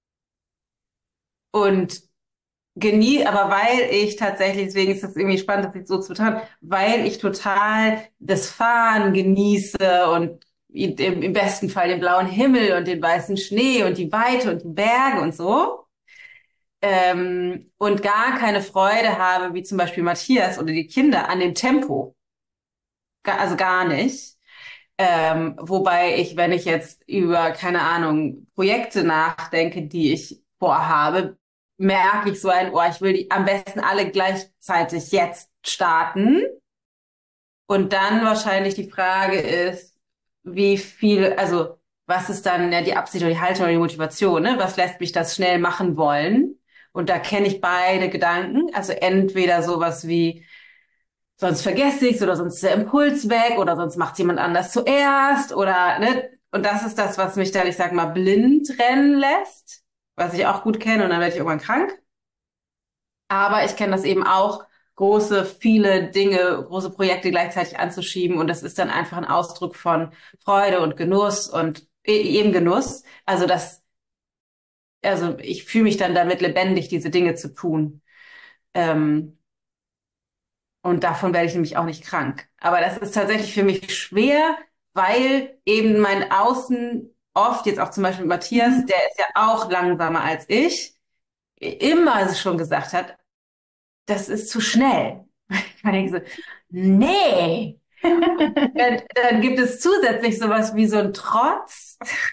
und genie, aber weil ich tatsächlich, deswegen ist das irgendwie spannend, das jetzt so zu betrachten, weil ich total das Fahren genieße und im, im besten Fall den blauen Himmel und den weißen Schnee und die Weite und die Berge und so. Ähm, und gar keine Freude habe, wie zum Beispiel Matthias oder die Kinder, an dem Tempo. Ga- Also gar nicht. Ähm, wobei ich, wenn ich jetzt über, keine Ahnung, Projekte nachdenke, die ich vorhabe, merke ich so ein, oh, ich will die am besten alle gleichzeitig jetzt starten. Und dann wahrscheinlich die Frage ist, wie viel, also was ist dann ja die Absicht oder die Haltung oder die Motivation, ne? Was lässt mich das schnell machen wollen? Und da kenne ich beide Gedanken. Also entweder sowas wie, sonst vergesse ich's oder sonst ist der Impuls weg oder sonst macht jemand anders zuerst oder, ne? Und das ist das, was mich dann, ich sag mal, blind rennen lässt, was ich auch gut kenne und dann werde ich irgendwann krank. Aber ich kenne das eben auch, große, viele Dinge, große Projekte gleichzeitig anzuschieben. Und das ist dann einfach ein Ausdruck von Freude und Genuss und e- eben Genuss. Also das, also ich fühle mich dann damit lebendig, diese Dinge zu tun. Ähm, und davon werde ich nämlich auch nicht krank. Aber das ist tatsächlich für mich schwer, weil eben mein Außen oft, jetzt auch zum Beispiel mit Matthias, Mhm. der ist ja auch langsamer als ich, immer schon gesagt hat, das ist zu schnell. Ich denke so, nee. Dann, dann gibt es zusätzlich sowas wie so ein Trotz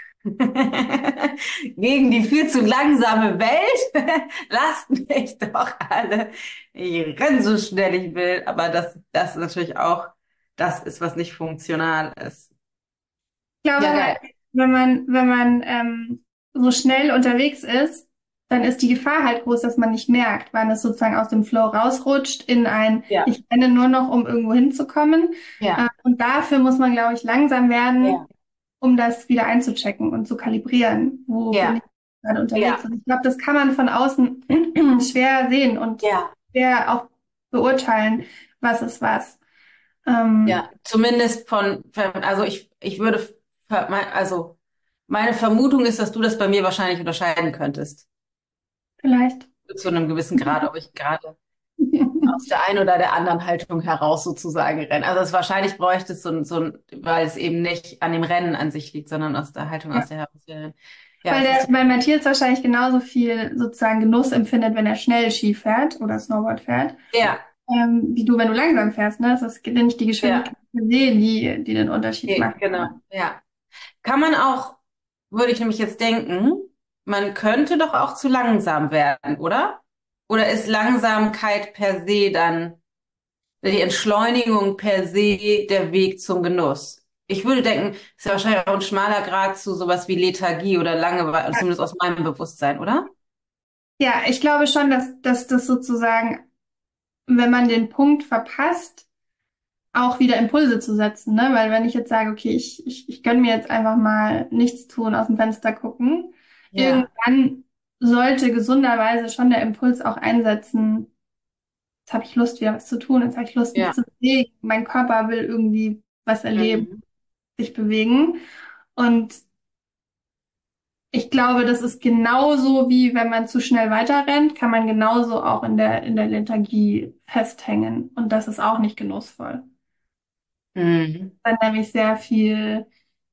gegen die viel zu langsame Welt. Lasst mich doch alle. Ich renn so schnell ich will. Aber das, das ist natürlich auch, das ist, was nicht funktional ist. Ich glaube Ja, halt, geil. wenn man, wenn man ähm, so schnell unterwegs ist, dann ist die Gefahr halt groß, dass man nicht merkt, wann es sozusagen aus dem Flow rausrutscht in ein, Ja, ich renne nur noch, um irgendwo hinzukommen. Äh, ja, und dafür muss man, glaube ich, langsam werden, ja, um das wieder einzuchecken und zu kalibrieren. Wo bin ja, ich gerade unterwegs? ja, Und ich glaube, das kann man von außen schwer sehen und ja, schwer auch beurteilen, was ist was. Ähm, ja. Zumindest von, also ich, ich würde, ver- also meine Vermutung ist, dass du das bei mir wahrscheinlich unterscheiden könntest. vielleicht. Zu einem gewissen Grad, ob ich gerade aus der einen oder der anderen Haltung heraus sozusagen renne. Also es wahrscheinlich bräuchte es so ein, so ein, weil es eben nicht an dem Rennen an sich liegt, sondern aus der Haltung, aus Ja. der heraus wir rennen. Ja, Weil das der, ist, weil Matthias wahrscheinlich genauso viel sozusagen Genuss empfindet, wenn er schnell Ski fährt oder Snowboard fährt, ja, ähm, wie du, wenn du langsam fährst, ne? Das ist nicht die ja, Geschwindigkeit per se, die, die den Unterschied okay, macht. genau, ja. Kann man auch, würde ich nämlich jetzt denken, man könnte doch auch zu langsam werden, oder? Oder ist Langsamkeit per se dann die Entschleunigung per se der Weg zum Genuss? Ich würde denken, ist ja wahrscheinlich auch ein schmaler Grad zu sowas wie Lethargie oder Langeweile, zumindest aus meinem Bewusstsein, oder? Ja, ich glaube schon, dass, dass das sozusagen, wenn man den Punkt verpasst, auch wieder Impulse zu setzen, ne? Weil wenn ich jetzt sage, okay, ich, ich, ich gönn mir jetzt einfach mal nichts tun, aus dem Fenster gucken, Ja, irgendwann sollte gesunderweise schon der Impuls auch einsetzen, jetzt habe ich Lust, wieder was zu tun, jetzt habe ich Lust, mich ja. zu bewegen, mein Körper will irgendwie was erleben, Mhm. sich bewegen. Und ich glaube, das ist genauso wie wenn man zu schnell weiterrennt, kann man genauso auch in der, in der Lethargie festhängen. Und das ist auch nicht genussvoll. Mhm. Dann nämlich sehr viel,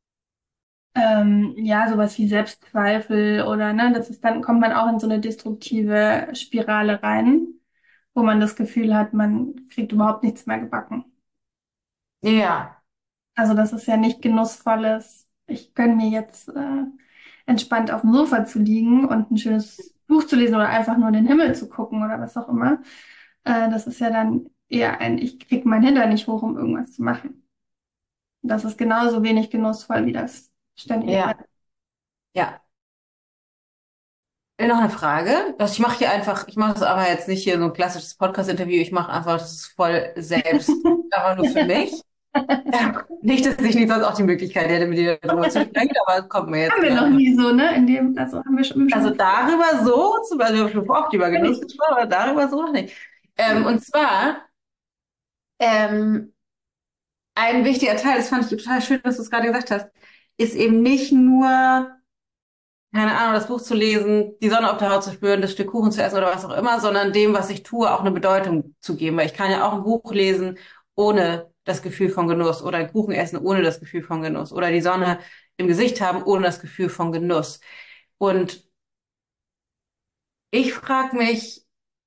ähm, ja, sowas wie Selbstzweifel oder, ne, das ist dann, kommt man auch in so eine destruktive Spirale rein, wo man das Gefühl hat, man kriegt überhaupt nichts mehr gebacken. Ja, Also das ist ja nicht genussvolles. Ich gönne mir jetzt äh, entspannt auf dem Sofa zu liegen und ein schönes Buch zu lesen oder einfach nur in den Himmel zu gucken oder was auch immer. Äh, das ist ja dann eher ein, ich krieg mein Hintern nicht hoch, um irgendwas zu machen. Das ist genauso wenig genussvoll wie das ständige ja, Rennen. ja. Noch eine Frage. Also ich mache hier einfach, ich mache das aber jetzt nicht hier so ein klassisches Podcast-Interview. Ich mache einfach, das ist voll selbst, aber nur für mich. Ja, nicht, dass ich nicht sonst auch die Möglichkeit hätte, mit dir darüber zu sprechen, aber es kommt mir jetzt Haben wir noch gerade. nie so, ne? In dem, also haben wir schon, Also schon darüber so, zum Beispiel, wir haben schon oft über Genuss nicht. gesprochen, aber darüber so noch nicht. Ähm, und zwar, ähm, ein wichtiger Teil, das fand ich total schön, dass du es gerade gesagt hast, ist eben nicht nur, keine Ahnung, das Buch zu lesen, die Sonne auf der Haut zu spüren, das Stück Kuchen zu essen oder was auch immer, sondern dem, was ich tue, auch eine Bedeutung zu geben. Weil ich kann ja auch ein Buch lesen, ohne das Gefühl von Genuss oder einen Kuchen essen ohne das Gefühl von Genuss oder die Sonne im Gesicht haben ohne das Gefühl von Genuss. Und ich frage mich,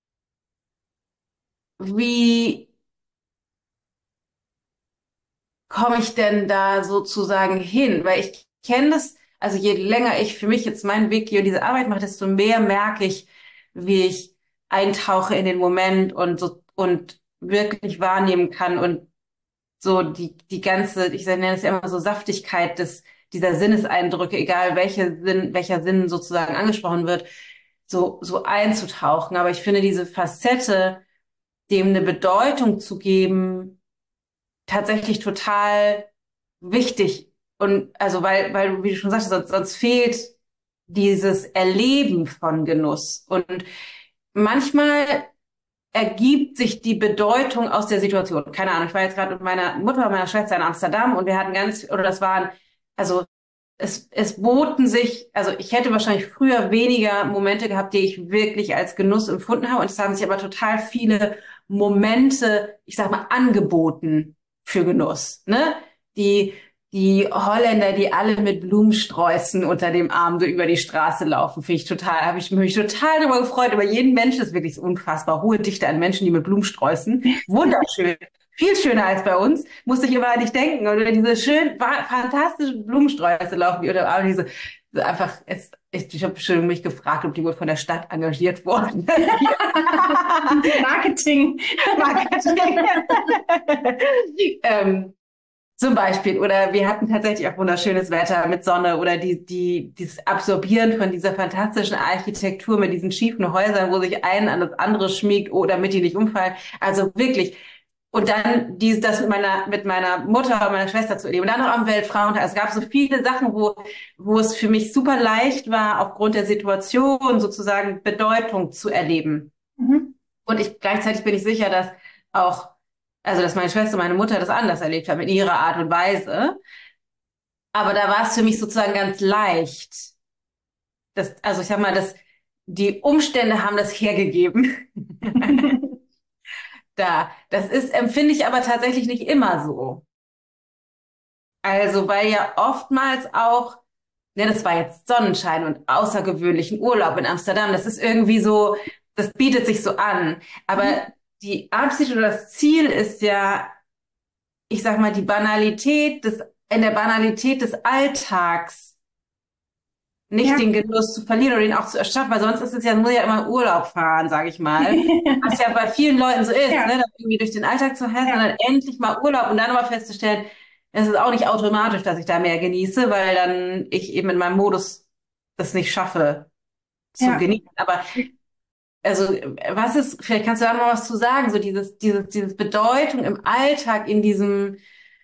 wie komme ich denn da sozusagen hin? Weil ich kenne das, also je länger ich für mich jetzt meinen Weg gehe und diese Arbeit mache, desto mehr merke ich, wie ich eintauche in den Moment und so und wirklich wahrnehmen kann und so die, die ganze, ich nenne es ja immer so Saftigkeit des, dieser Sinneseindrücke, egal welche Sinn, welcher Sinn sozusagen angesprochen wird, so, so einzutauchen. Aber ich finde diese Facette, dem eine Bedeutung zu geben, tatsächlich total wichtig. Und also, weil, weil, wie du schon sagst, sonst, sonst fehlt dieses Erleben von Genuss. Und manchmal ergibt sich die Bedeutung aus der Situation. Keine Ahnung, ich war jetzt gerade mit meiner Mutter und meiner Schwester in Amsterdam und wir hatten ganz, oder das waren, also es, es boten sich, also ich hätte wahrscheinlich früher weniger Momente gehabt, die ich wirklich als Genuss empfunden habe. Und es haben sich aber total viele Momente, ich sag mal, angeboten für Genuss, ne? Die, die Holländer, die alle mit Blumensträußen unter dem Arm so über die Straße laufen, finde ich total, habe ich mich total darüber gefreut. Über jeden Menschen, das ist wirklich so unfassbar hohe Dichte an Menschen, die mit Blumensträußen. Wunderschön. Viel schöner als bei uns, musste ich immer an dich denken. Oder diese schön, fantastischen Blumensträuße laufen, die oder diese, so einfach, es, ich, ich habe schon mich gefragt, ob die wohl von der Stadt engagiert wurden. Marketing. Marketing. ähm, Zum Beispiel, oder wir hatten tatsächlich auch wunderschönes Wetter mit Sonne oder die, die, dieses Absorbieren von dieser fantastischen Architektur mit diesen schiefen Häusern, wo sich ein an das andere schmiegt, oh, damit die nicht umfallen. Also wirklich. Und dann die, das mit meiner, mit meiner Mutter und meiner Schwester zu erleben. Und dann noch am Weltfrauentag. Es gab so viele Sachen, wo, wo es für mich super leicht war, aufgrund der Situation sozusagen Bedeutung zu erleben. Mhm. Und ich, gleichzeitig bin ich sicher, dass auch, also, dass meine Schwester und meine Mutter das anders erlebt haben, in ihrer Art und Weise. Aber da war es für mich sozusagen ganz leicht. Das, also, ich sag mal, das, die Umstände haben das hergegeben. Da, das ist, empfinde ich aber tatsächlich nicht immer so. Also, weil ja oftmals auch, ne, das war jetzt Sonnenschein und außergewöhnlichen Urlaub in Amsterdam. Das ist irgendwie so, das bietet sich so an. Aber die Absicht oder das Ziel ist ja, ich sag mal, die Banalität des, in der Banalität des Alltags nicht Ja. den Genuss zu verlieren oder ihn auch zu erschaffen, weil sonst ist es ja, muss ja immer in Urlaub fahren, sage ich mal. Was ja bei vielen Leuten so ist, Ja. ne, dann irgendwie durch den Alltag zu hetzen Ja. und dann endlich mal Urlaub und dann aber festzustellen, es ist auch nicht automatisch, dass ich da mehr genieße, weil dann ich eben in meinem Modus das nicht schaffe zu Ja. genießen. Aber also, was ist, vielleicht kannst du da noch mal was zu sagen, so dieses, dieses, dieses Bedeutung im Alltag, in diesem,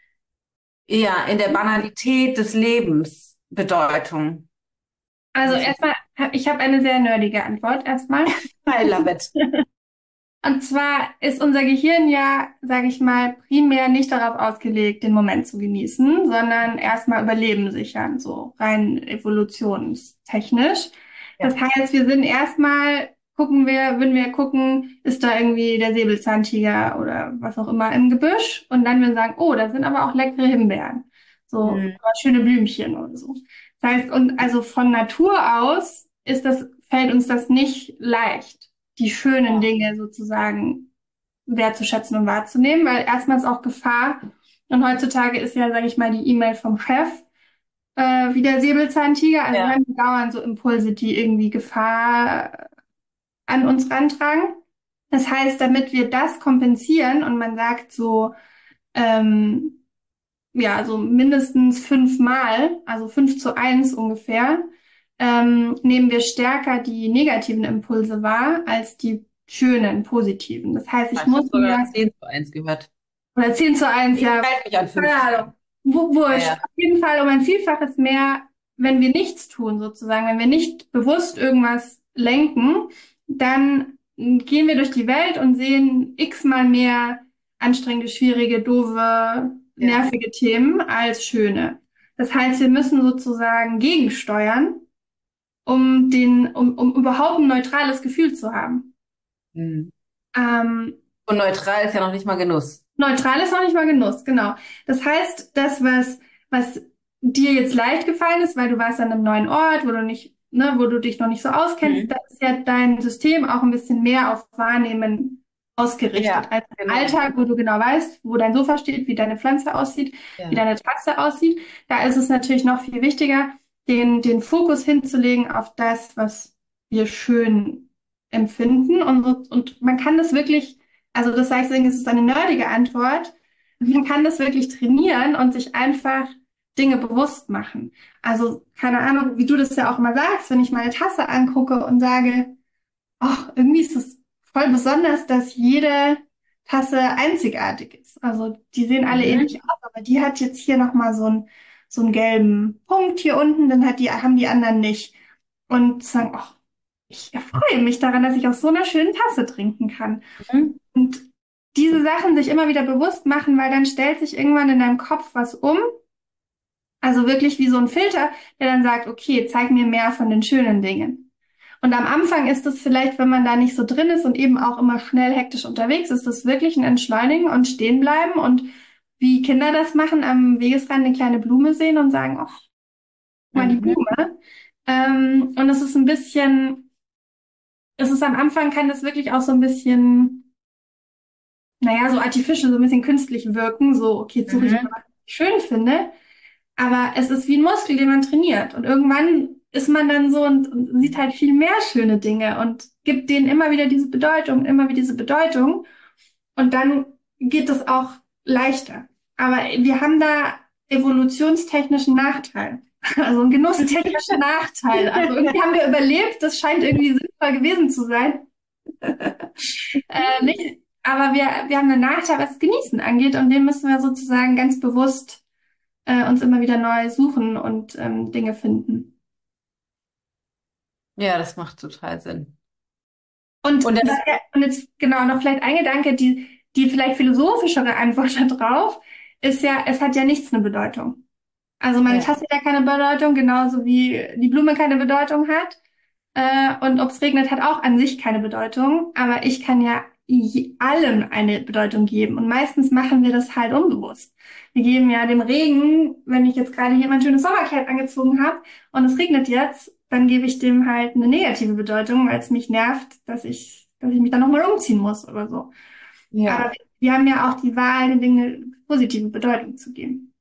ja, in der Banalität des Lebens, Bedeutung. Also erstmal, ich habe eine sehr nerdige Antwort erstmal. I love it. Und zwar ist unser Gehirn ja, sage ich mal, primär nicht darauf ausgelegt, den Moment zu genießen, sondern erstmal Überleben sichern, so rein evolutionstechnisch. Das Ja. heißt, wir sind erstmal, gucken wir, würden wir gucken, ist da irgendwie der Säbelzahntiger oder was auch immer im Gebüsch? Und dann würden wir sagen, oh, da sind aber auch leckere Himbeeren. So, Hm. oder schöne Blümchen oder so. Das heißt, und also von Natur aus ist das, fällt uns das nicht leicht, die schönen Dinge sozusagen wertzuschätzen und wahrzunehmen, weil erstmal ist auch Gefahr. Und heutzutage ist ja, sage ich mal, die E-Mail vom Chef äh, wie der Säbelzahntiger. Also wir Ja. haben dauernd so Impulse, die irgendwie Gefahr an uns rantragen. Das heißt, damit wir das kompensieren und man sagt so, ähm, ja, so mindestens fünfmal, also fünf zu eins ungefähr, ähm, nehmen wir stärker die negativen Impulse wahr als die schönen, positiven. Das heißt, Ich ich habe muss sogar mir, zehn zu eins gehört. oder zehn zu eins, Ich ja, halte mich an keine fünfzig. Ahnung, Wu- Ja, wurscht. ja. Auf jeden Fall um ein Vielfaches mehr, wenn wir nichts tun, sozusagen, wenn wir nicht bewusst irgendwas lenken, dann gehen wir durch die Welt und sehen x-mal mehr anstrengende, schwierige, doofe, Ja. nervige Themen als schöne. Das heißt, wir müssen sozusagen gegensteuern, um den, um, um überhaupt ein neutrales Gefühl zu haben. Hm. Ähm, Und neutral ist ja noch nicht mal Genuss. Neutral ist noch nicht mal Genuss, genau. Das heißt, das, was, was dir jetzt leicht gefallen ist, weil du warst an einem neuen Ort, wo du nicht, ne, wo du dich noch nicht so auskennst, Mhm. da ist ja dein System auch ein bisschen mehr auf Wahrnehmen ausgerichtet Ja, als im genau. Alltag, wo du genau weißt, wo dein Sofa steht, wie deine Pflanze aussieht, wie Ja. deine Tasse aussieht. Da ist es natürlich noch viel wichtiger, den, den Fokus hinzulegen auf das, was wir schön empfinden. Und, so- und man kann das wirklich, also das sage ich deswegen, es ist eine nerdige Antwort. Man kann das wirklich trainieren und sich einfach Dinge bewusst machen. Also keine Ahnung, wie du das ja auch immer sagst, wenn ich meine Tasse angucke und sage, ach, irgendwie ist es voll besonders, dass jede Tasse einzigartig ist. Also die sehen alle ähnlich Mhm. aus, aber die hat jetzt hier nochmal so einen so einen gelben Punkt hier unten, dann hat die, haben die anderen nicht. Und sagen, ach, ich erfreue mich daran, dass ich aus so einer schönen Tasse trinken kann. Mhm. Und diese Sachen sich immer wieder bewusst machen, weil dann stellt sich irgendwann in deinem Kopf was um. Also wirklich wie so ein Filter, der dann sagt, okay, zeig mir mehr von den schönen Dingen. Und am Anfang ist es vielleicht, wenn man da nicht so drin ist und eben auch immer schnell hektisch unterwegs ist, das wirklich ein Entschleunigen und stehen bleiben und wie Kinder das machen, am Wegesrand eine kleine Blume sehen und sagen, ach, guck mal die Mhm. Blume. Ähm, und es ist ein bisschen, es ist am Anfang kann das wirklich auch so ein bisschen, naja, so artificial, so ein bisschen künstlich wirken, so, okay, jetzt suche ich mal, Mhm. was ich schön finde. Aber es ist wie ein Muskel, den man trainiert. Und irgendwann ist man dann so und, und sieht halt viel mehr schöne Dinge und gibt denen immer wieder diese Bedeutung, immer wieder diese Bedeutung. Und dann geht es auch leichter. Aber wir haben da evolutionstechnischen Nachteil. Also einen genusstechnischen Nachteil. Also irgendwie haben wir überlebt. Das scheint irgendwie sinnvoll gewesen zu sein. Äh, nicht, aber wir, wir haben einen Nachteil, was das Genießen angeht. Und den müssen wir sozusagen ganz bewusst äh, uns immer wieder neu suchen und ähm, Dinge finden. Ja, das macht total Sinn. Und, Und das, und jetzt genau noch vielleicht ein Gedanke, die, die vielleicht philosophischere Antwort darauf ist ja, es hat ja nichts eine Bedeutung. Also meine ja. Tasse hat ja keine Bedeutung, genauso wie die Blume keine Bedeutung hat. Äh, und ob es regnet, hat auch an sich keine Bedeutung. Aber ich kann ja je- allem eine Bedeutung geben. Und meistens machen wir das halt unbewusst. Wir geben ja dem Regen, wenn ich jetzt gerade hier mein schönes Sommerkleid angezogen habe und es regnet jetzt, dann gebe ich dem halt eine negative Bedeutung, weil es mich nervt, dass ich, dass ich mich dann nochmal umziehen muss oder so. Aber Ja. wir haben ja auch die Wahl, den Dingen positive Bedeutung zu geben.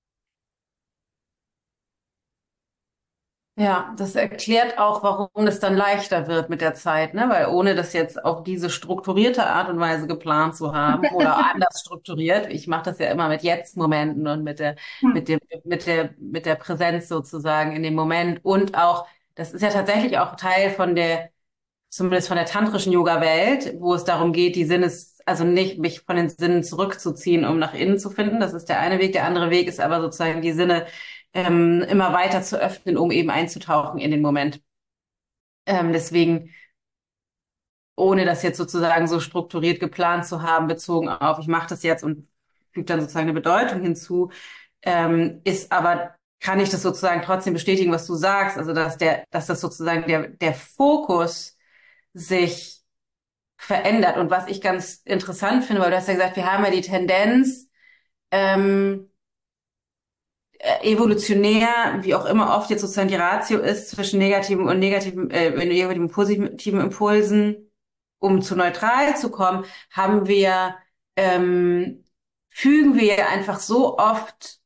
Ja, das erklärt auch, warum es dann leichter wird mit der Zeit, ne? Weil ohne das jetzt auf diese strukturierte Art und Weise geplant zu haben oder anders strukturiert, ich mache das ja immer mit Jetzt-Momenten und mit der, Hm. mit dem, mit der, mit der Präsenz sozusagen in dem Moment und auch, das ist ja tatsächlich auch Teil von der, zumindest von der tantrischen Yoga-Welt, wo es darum geht, die Sinnes, also nicht mich von den Sinnen zurückzuziehen, um nach innen zu finden. Das ist der eine Weg. Der andere Weg ist aber sozusagen die Sinne ähm, immer weiter zu öffnen, um eben einzutauchen in den Moment. Ähm, deswegen, ohne das jetzt sozusagen so strukturiert geplant zu haben, bezogen auf, ich mache das jetzt und füge dann sozusagen eine Bedeutung hinzu, ähm, ist aber, kann ich das sozusagen trotzdem bestätigen, was du sagst, also dass der, dass das sozusagen der, der Fokus sich verändert. Und was ich ganz interessant finde, weil du hast ja gesagt, wir haben ja die Tendenz, ähm, äh, evolutionär, wie auch immer oft jetzt sozusagen die Ratio ist zwischen negativen und negativen, äh, negativen und positiven Impulsen, um zu neutral zu kommen, haben wir, ähm, fügen wir einfach so oft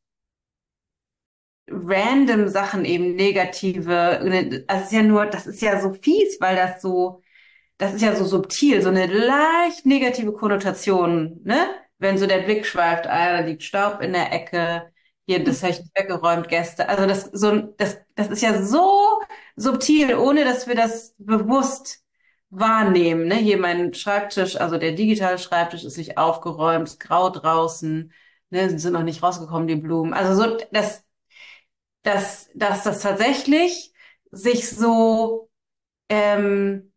random Sachen eben negative, also es ist ja nur, das ist ja so fies, weil das so, das ist ja so subtil, so eine leicht negative Konnotation, ne? Wenn so der Blick schweift, ah, da liegt Staub in der Ecke, hier, das habe ich nicht weggeräumt, Gäste. Also das, so, ein- das, das ist ja so subtil, ohne dass wir das bewusst wahrnehmen, ne? Hier mein Schreibtisch, also der digitale Schreibtisch ist nicht aufgeräumt, ist grau draußen, ne? Sind noch nicht rausgekommen, die Blumen. Also so, dass, dass, dass das tatsächlich sich so, ähm,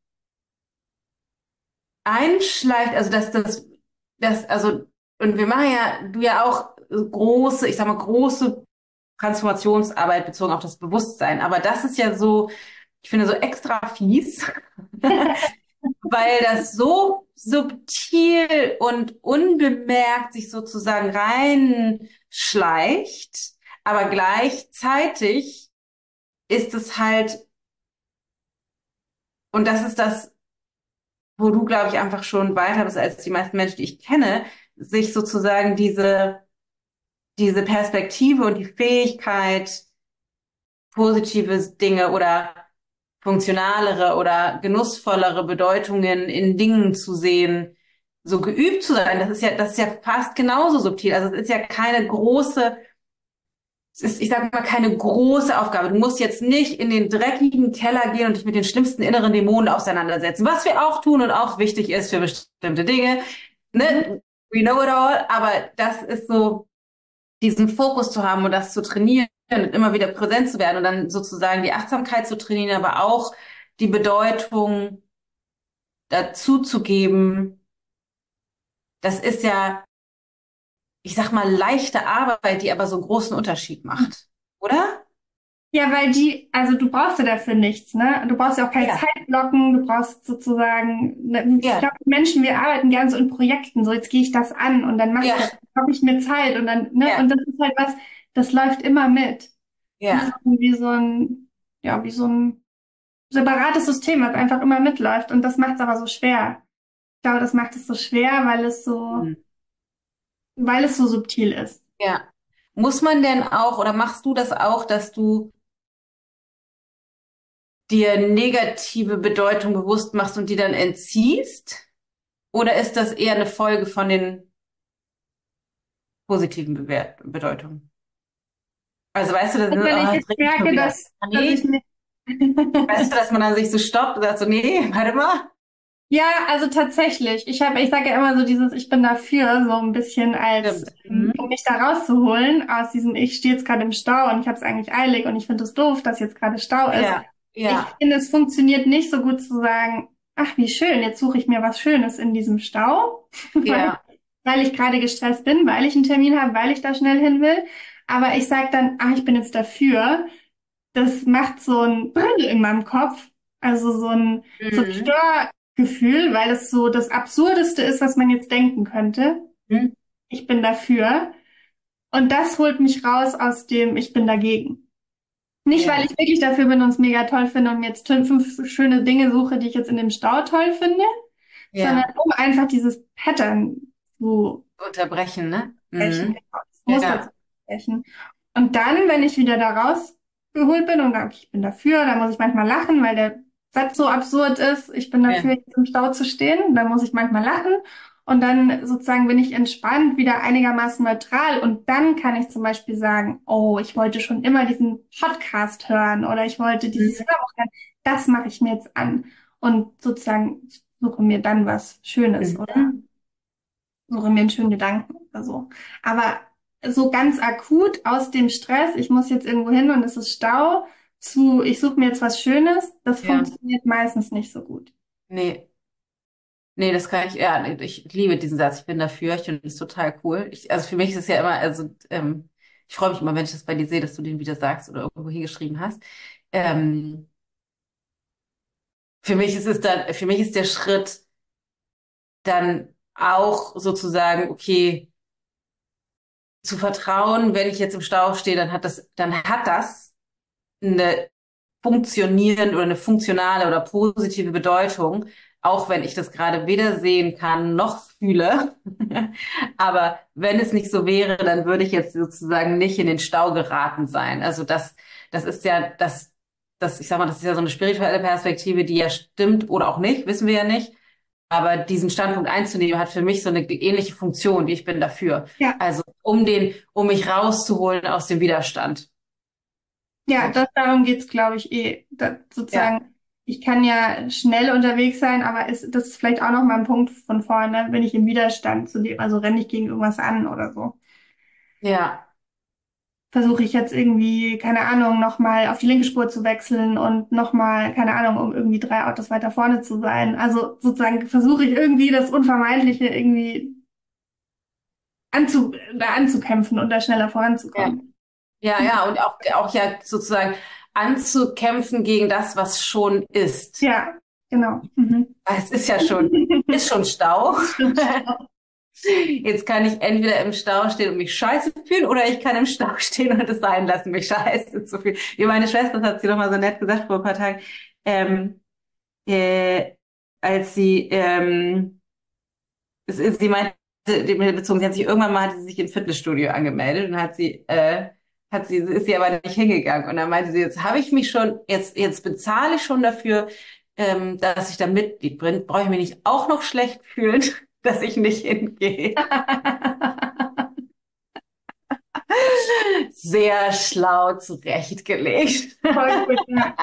einschleicht, also dass das, das, also, und wir machen ja, du ja auch große, ich sag mal, große Transformationsarbeit bezogen auf das Bewusstsein. Aber das ist ja so, ich finde, so extra fies, weil das so subtil und unbemerkt sich sozusagen reinschleicht, aber gleichzeitig ist es halt, und das ist das, wo du, glaube ich, einfach schon weiter bist als die meisten Menschen, die ich kenne, sich sozusagen diese, diese Perspektive und die Fähigkeit, positive Dinge oder funktionalere oder genussvollere Bedeutungen in Dingen zu sehen, so geübt zu sein, das ist ja, das ist ja fast genauso subtil. Also es ist ja keine große, es ist, ich sag mal, keine große Aufgabe. Du musst jetzt nicht in den dreckigen Keller gehen und dich mit den schlimmsten inneren Dämonen auseinandersetzen, was wir auch tun und auch wichtig ist für bestimmte Dinge. Ne? We know it all, aber das ist so, diesen Fokus zu haben und das zu trainieren und immer wieder präsent zu werden und dann sozusagen die Achtsamkeit zu trainieren, aber auch die Bedeutung dazu zu geben, das ist ja, ich sag mal, leichte Arbeit, die aber so einen großen Unterschied macht, oder? Ja, weil die, also du brauchst ja dafür nichts, ne? Du brauchst ja auch keine Ja, Zeitblocken, du brauchst sozusagen, ne, ich ja, glaube, Menschen, wir arbeiten gerne so in Projekten, so jetzt gehe ich das an und dann mache ich ja, das, dann habe ich mir Zeit und dann, ne? ja, Und das ist halt was, das läuft immer mit. Wie so, ja, wie so ein, ja, wie so ein separates System, was einfach immer mitläuft und das macht es aber so schwer. Ich glaube, das macht es so schwer, weil es so, hm, weil es so subtil ist. ja. Muss man denn auch, oder machst du das auch, dass du dir negative Bedeutung bewusst machst und die dann entziehst? Oder ist das eher eine Folge von den positiven Bewert Bedeutungen? Also weißt du, das, Und wenn ich oh, jetzt jetzt rede ich schon merke, wieder. dass, Ah, dass ich nee, mir weißt du, dass man dann sich so stoppt und sagt so, nee, warte mal. Ja, also tatsächlich. Ich habe, ich sage ja immer so dieses, ich bin dafür, so ein bisschen als, Stimmt. ähm, Mhm. um mich da rauszuholen aus diesem, ich stehe jetzt gerade im Stau und ich habe es eigentlich eilig und ich finde es doof, dass jetzt gerade Stau ist. Ja, Ich ja, finde, es funktioniert nicht so gut zu sagen, ach, wie schön, jetzt suche ich mir was Schönes in diesem Stau, weil, ja, weil ich gerade gestresst bin, weil ich einen Termin habe, weil ich da schnell hin will. Aber ich sage dann, ach, ich bin jetzt dafür. Das macht so ein Brrr in meinem Kopf, also so ein, so ein mhm. Störgefühl, weil es so das Absurdeste ist, was man jetzt denken könnte. Mhm. Ich bin dafür. Und das holt mich raus aus dem Ich bin dagegen. Nicht, weil Ja, ich wirklich dafür bin und es mega toll finde und mir jetzt fünf schöne Dinge suche, die ich jetzt in dem Stau toll finde, sondern ja, um einfach dieses Pattern zu unterbrechen, ne? brechen, Mhm. das Muster zu Ja, brechen. Und dann, wenn ich wieder da rausgeholt bin und sage, okay, ich bin dafür, dann muss ich manchmal lachen, weil der Satz so absurd ist, ich bin dafür, ja, jetzt im Stau zu stehen, dann muss ich manchmal lachen. Und dann sozusagen bin ich entspannt, wieder einigermaßen neutral. Und dann kann ich zum Beispiel sagen, oh, ich wollte schon immer diesen Podcast hören oder ich wollte dieses mhm. Hörbuch hören. Das mache ich mir jetzt an. Und sozusagen suche mir dann was Schönes oder Mhm. suche mir einen schönen Gedanken oder so. Aber so ganz akut aus dem Stress, ich muss jetzt irgendwo hin und es ist Stau, zu, ich suche mir jetzt was Schönes, das Ja, funktioniert meistens nicht so gut. nee, nee, das kann ich, ja, nee, ich liebe diesen Satz, ich bin dafür, ich finde das total cool. Ich, also für mich ist es ja immer, also ähm, ich freue mich immer, wenn ich das bei dir sehe, dass du den wieder sagst oder irgendwo hingeschrieben hast. Ähm, für mich ist es dann, für mich ist der Schritt dann auch sozusagen, okay, zu vertrauen, wenn ich jetzt im Stau stehe, dann hat das, dann hat das eine funktionierende oder eine funktionale oder positive Bedeutung, auch wenn ich das gerade weder sehen kann noch fühle. Aber wenn es nicht so wäre, dann würde ich jetzt sozusagen nicht in den Stau geraten sein. Also das, das ist ja das, das, ich sag mal, das ist ja so eine spirituelle Perspektive, die ja stimmt oder auch nicht, wissen wir ja nicht. Aber diesen Standpunkt einzunehmen, hat für mich so eine ähnliche Funktion, wie ich bin dafür. Ja, Also um den, um mich rauszuholen aus dem Widerstand. ja, So. das, darum geht's, glaube ich, eh. Da, Ja, sozusagen, ich kann ja schnell unterwegs sein, aber ist, das ist vielleicht auch noch mal ein Punkt von vorne, wenn ich im Widerstand zu dem, also renne ich gegen irgendwas an oder so. ja, Versuche ich jetzt irgendwie, keine Ahnung, nochmal auf die linke Spur zu wechseln und nochmal, keine Ahnung, um irgendwie drei Autos weiter vorne zu sein. Also sozusagen versuche ich irgendwie das Unvermeidliche irgendwie anzu, da anzukämpfen und da schneller ja, voranzukommen. ja, ja, und auch, auch ja sozusagen anzukämpfen gegen das, was schon ist. Ja, genau. Mhm. Es ist ja schon, ist schon Stau. Jetzt kann ich entweder im Stau stehen und mich scheiße fühlen oder ich kann im Stau stehen und es sein lassen, mich scheiße zu fühlen. Wie meine Schwester, das hat sie doch mal so nett gesagt vor ein paar Tagen, ähm, äh, als sie, ähm, es ist, sie meinte, bezogen, sie hat sich irgendwann mal, hatte sie sich im Fitnessstudio angemeldet und hat sie, äh, hat sie, ist sie aber nicht hingegangen. Und dann meinte sie, jetzt habe ich mich schon, jetzt, jetzt bezahle ich schon dafür, ähm, dass ich da Mitglied bin, brauche ich mich nicht auch noch schlecht fühlen, dass ich nicht hingehe. Sehr schlau zurechtgelegt. Voll gut, ja.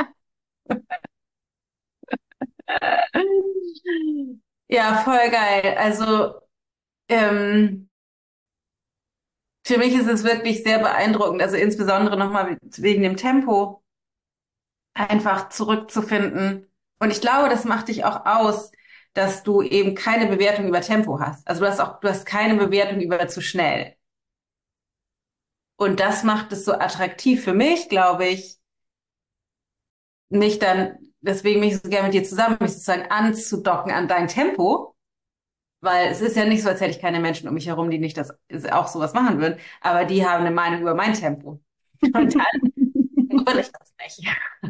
Ja, voll geil. Also, ähm, für mich ist es wirklich sehr beeindruckend, also insbesondere nochmal wegen dem Tempo, einfach zurückzufinden. Und ich glaube, das macht dich auch aus, dass du eben keine Bewertung über Tempo hast. Also du hast auch, du hast keine Bewertung über zu schnell. Und das macht es so attraktiv für mich, glaube ich, mich dann, deswegen mich so gerne mit dir zusammen, mich sozusagen anzudocken an dein Tempo. Weil es ist ja nicht so, als hätte ich keine Menschen um mich herum, die nicht das auch sowas machen würden, aber die haben eine Meinung über mein Tempo. Und dann will ich das nicht.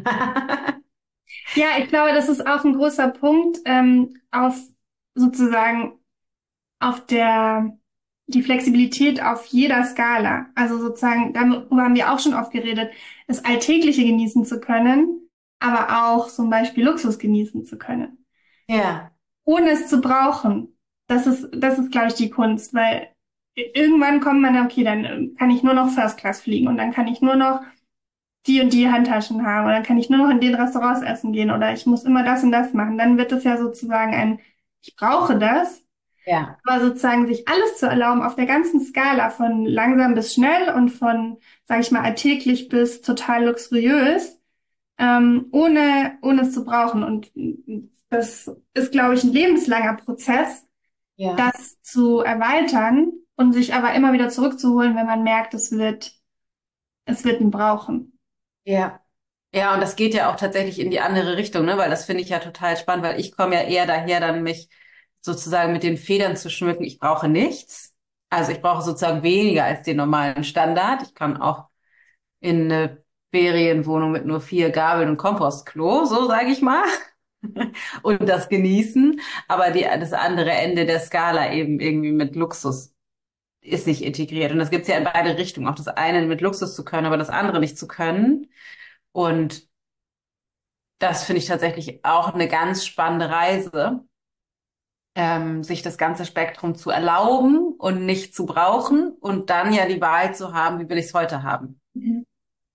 Ja, ich glaube, das ist auch ein großer Punkt, ähm, auf sozusagen auf der, die Flexibilität auf jeder Skala. Also sozusagen, darüber haben wir auch schon oft geredet, das Alltägliche genießen zu können, aber auch zum Beispiel Luxus genießen zu können, Ja, ohne es zu brauchen. Das ist, das ist, glaube ich, die Kunst, weil irgendwann kommt man, okay, dann kann ich nur noch First Class fliegen und dann kann ich nur noch die und die Handtaschen haben oder dann kann ich nur noch in den Restaurants essen gehen oder ich muss immer das und das machen. Dann wird es ja sozusagen ein, ich brauche das, ja, aber sozusagen sich alles zu erlauben auf der ganzen Skala von langsam bis schnell und von, sage ich mal, alltäglich bis total luxuriös, ähm, ohne, ohne es zu brauchen. Und das ist, glaube ich, ein lebenslanger Prozess, ja, das zu erweitern und sich aber immer wieder zurückzuholen, wenn man merkt, es wird, es wird ein Brauchen. ja. Ja, und das geht ja auch tatsächlich in die andere Richtung, ne? Weil das finde ich ja total spannend, weil ich komme ja eher daher, dann mich sozusagen mit den Federn zu schmücken. Ich brauche nichts. Also ich brauche sozusagen weniger als den normalen Standard. Ich kann auch in eine Ferienwohnung mit nur vier Gabeln und Kompostklo, so sage ich mal, und das genießen. Aber die, das andere Ende der Skala eben irgendwie mit Luxus ist nicht integriert. Und das gibt's ja in beide Richtungen. Auch das eine mit Luxus zu können, aber das andere nicht zu können. Und das finde ich tatsächlich auch eine ganz spannende Reise, ähm, sich das ganze Spektrum zu erlauben und nicht zu brauchen und dann ja die Wahl zu haben, wie will ich es heute haben. Mhm.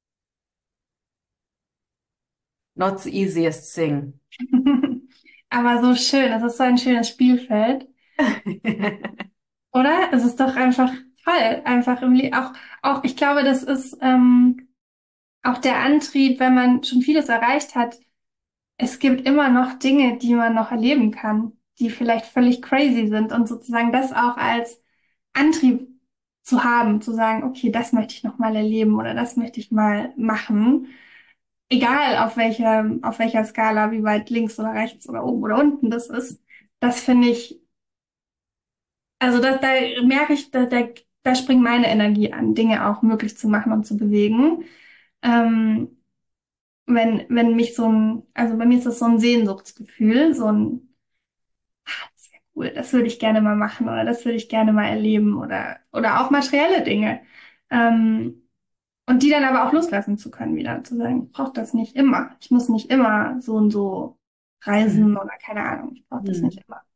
Not the easiest thing. Aber so schön, es ist so ein schönes Spielfeld, oder? Es ist doch einfach toll, einfach im Le auch, auch, ich glaube, das ist ähm, auch der Antrieb, wenn man schon vieles erreicht hat. Es gibt immer noch Dinge, die man noch erleben kann, die vielleicht völlig crazy sind und sozusagen das auch als Antrieb zu haben, zu sagen, okay, das möchte ich noch mal erleben oder das möchte ich mal machen. Egal auf welcher, auf welcher Skala, wie weit links oder rechts oder oben oder unten das ist. Das finde ich, also da, da merke ich, da, da, da springt meine Energie an, Dinge auch möglich zu machen und zu bewegen. Ähm, wenn, wenn mich so ein, also bei mir ist das so ein Sehnsuchtsgefühl, so ein, ah, das wäre cool, das würde ich gerne mal machen oder das würde ich gerne mal erleben oder, oder auch materielle Dinge. Ähm, und die dann aber auch loslassen zu können wieder, zu sagen, ich brauche das nicht immer. Ich muss nicht immer so und so reisen oder keine Ahnung, ich brauche das nicht immer.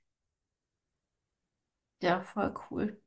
Ja, voll cool.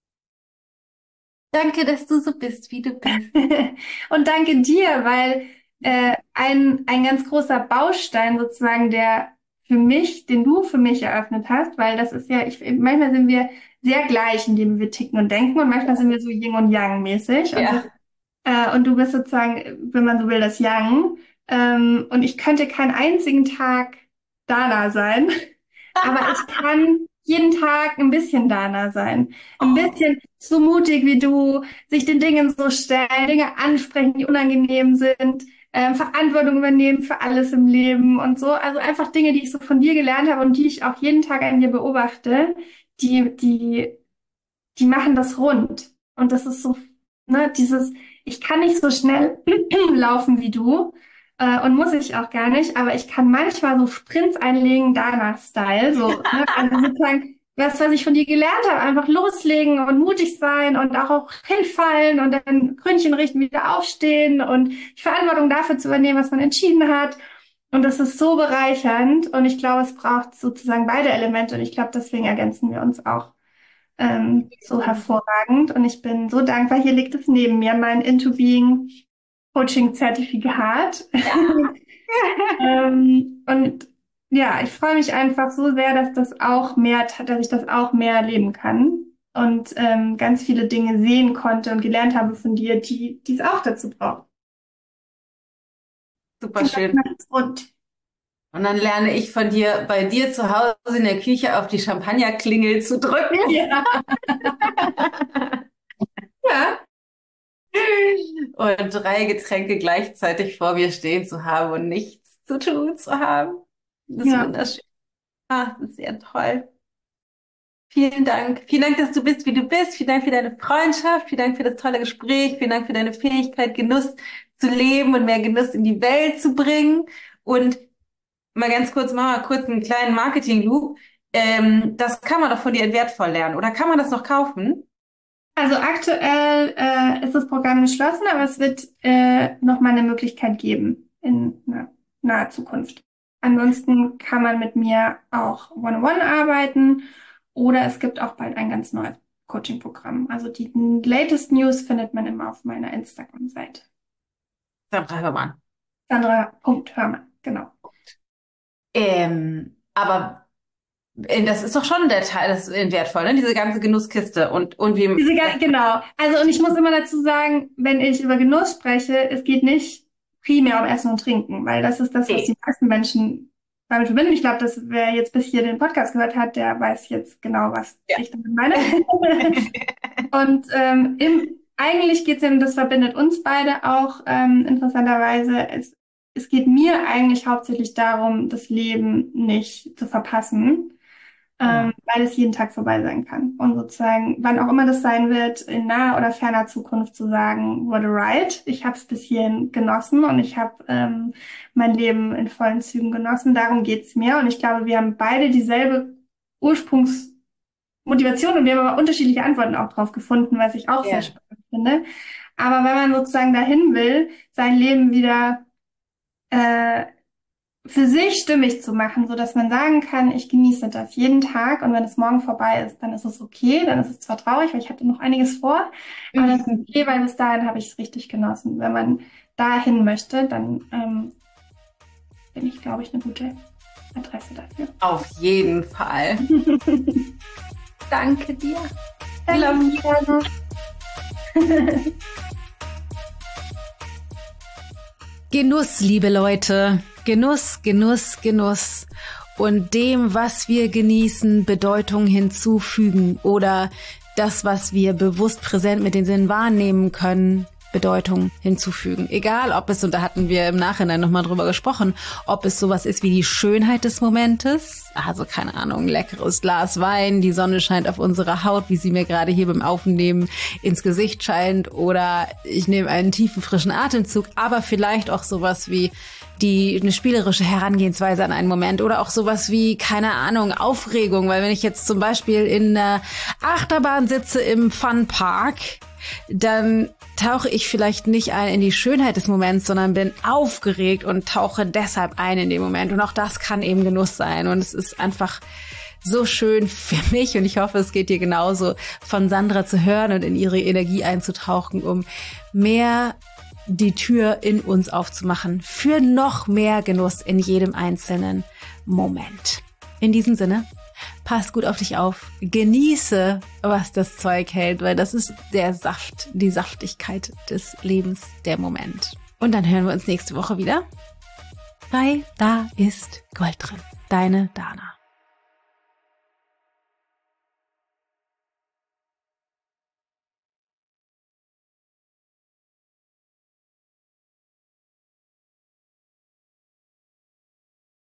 Danke, dass du so bist, wie du bist. Und danke dir, weil äh, ein, ein ganz großer Baustein sozusagen, der für mich, den du für mich eröffnet hast, weil das ist ja, ich, manchmal sind wir sehr gleich, indem wir ticken und denken und manchmal sind wir so Yin und Yang mäßig. Und, Ja. das, äh, und du bist sozusagen, wenn man so will, das Yang. Ähm, und ich könnte keinen einzigen Tag Dana sein, aber ich kann jeden Tag ein bisschen Dana sein. Ein bisschen so mutig wie du, sich den Dingen so stellen, Dinge ansprechen, die unangenehm sind, ähm, Verantwortung übernehmen für alles im Leben und so. Also einfach Dinge, die ich so von dir gelernt habe und die ich auch jeden Tag an dir beobachte, die, die, die machen das rund. Und das ist so, ne, dieses, ich kann nicht so schnell laufen wie du, äh, und muss ich auch gar nicht, aber ich kann manchmal so Sprints einlegen, Dana-Style, so, ne, also sozusagen, das, was ich von dir gelernt habe, einfach loslegen und mutig sein und auch, auch hinfallen und dann Krönchen richten, wieder aufstehen und die Verantwortung dafür zu übernehmen, was man entschieden hat. Und das ist so bereichernd und ich glaube, es braucht sozusagen beide Elemente und ich glaube, deswegen ergänzen wir uns auch ähm, so hervorragend. Und ich bin so dankbar, hier liegt es neben mir, mein Into Being Coaching-Zertifikat. Ja. ähm, und ja, ich freue mich einfach so sehr, dass das auch mehr, dass ich das auch mehr erleben kann und ähm, ganz viele Dinge sehen konnte und gelernt habe von dir, die die es auch dazu braucht. Super schön. Und Und dann lerne ich von dir, bei dir zu Hause in der Küche auf die Champagnerklingel zu drücken. ja. ja. Und drei Getränke gleichzeitig vor mir stehen zu haben und nichts zu tun zu haben. Das ist Ja. wunderschön. Ah, das ist sehr toll. Vielen Dank. Vielen Dank, dass du bist, wie du bist. Vielen Dank für deine Freundschaft. Vielen Dank für das tolle Gespräch. Vielen Dank für deine Fähigkeit, Genuss zu leben und mehr Genuss in die Welt zu bringen. Und mal ganz kurz, mal kurz einen kleinen Marketing-Loop. Ähm, das kann man doch von dir in wertvoll lernen. Oder kann man das noch kaufen? Also aktuell äh, ist das Programm geschlossen, aber es wird äh, noch mal eine Möglichkeit geben in na, naher Zukunft. Ansonsten kann man mit mir auch One-on-One arbeiten oder es gibt auch bald ein ganz neues Coaching-Programm. Also die latest News findet man immer auf meiner Instagram-Seite. Sandra Hörmann. Sandra Punkt Hörmann, genau. Ähm, aber äh, das ist doch schon der Teil, das ist wertvoll, ne? Diese ganze Genusskiste und, und wie. Diese, ga- genau. Also, und ich muss immer dazu sagen, wenn ich über Genuss spreche, es geht nicht primär um Essen und Trinken, weil das ist das, was Nee. die meisten Menschen damit verbinden. Ich glaube, dass wer jetzt bis hier den Podcast gehört hat, der weiß jetzt genau, was Ja. ich damit meine. Und ähm, im, eigentlich geht es ja, und das verbindet uns beide auch ähm, interessanterweise, es, es geht mir eigentlich hauptsächlich darum, das Leben nicht zu verpassen, ähm, weil es jeden Tag vorbei sein kann. Und sozusagen, wann auch immer das sein wird, in naher oder ferner Zukunft zu sagen, what a ride, ich habe es bis hierhin genossen und ich habe ähm, mein Leben in vollen Zügen genossen. Darum geht's mir. Und ich glaube, wir haben beide dieselbe Ursprungsmotivation und wir haben aber unterschiedliche Antworten auch drauf gefunden, was ich auch Ja. sehr spannend finde. Aber wenn man sozusagen dahin will, sein Leben wieder äh, für sich stimmig zu machen, so dass man sagen kann, ich genieße das jeden Tag und wenn es morgen vorbei ist, dann ist es okay, dann ist es zwar traurig, weil ich hatte noch einiges vor, aber das ist okay, weil bis dahin habe ich es richtig genossen. Wenn man dahin möchte, dann ähm, bin ich, glaube ich, eine gute Adresse dafür. Auf jeden Fall. Danke dir. Danke. Genuss, liebe Leute. Genuss, Genuss, Genuss. Und dem, was wir genießen, Bedeutung hinzufügen oder das, was wir bewusst präsent mit den Sinnen wahrnehmen können, Bedeutung hinzufügen. Egal, ob es, und da hatten wir im Nachhinein nochmal drüber gesprochen, ob es sowas ist wie die Schönheit des Momentes, also keine Ahnung, leckeres Glas Wein, die Sonne scheint auf unsere Haut, wie sie mir gerade hier beim Aufnehmen ins Gesicht scheint, oder ich nehme einen tiefen, frischen Atemzug, aber vielleicht auch sowas wie die eine spielerische Herangehensweise an einen Moment oder auch sowas wie, keine Ahnung, Aufregung, weil wenn ich jetzt zum Beispiel in einer Achterbahn sitze im Funpark, dann tauche ich vielleicht nicht ein in die Schönheit des Moments, sondern bin aufgeregt und tauche deshalb ein in den Moment. Und auch das kann eben Genuss sein. Und es ist einfach so schön für mich, und ich hoffe, es geht dir genauso, von Sandra zu hören und in ihre Energie einzutauchen, um mehr die Tür in uns aufzumachen für noch mehr Genuss in jedem einzelnen Moment. In diesem Sinne, pass gut auf dich auf, genieße, was das Zeug hält, weil das ist der Saft, die Saftigkeit des Lebens, der Moment. Und dann hören wir uns nächste Woche wieder bei Da ist Gold drin. Deine Dana.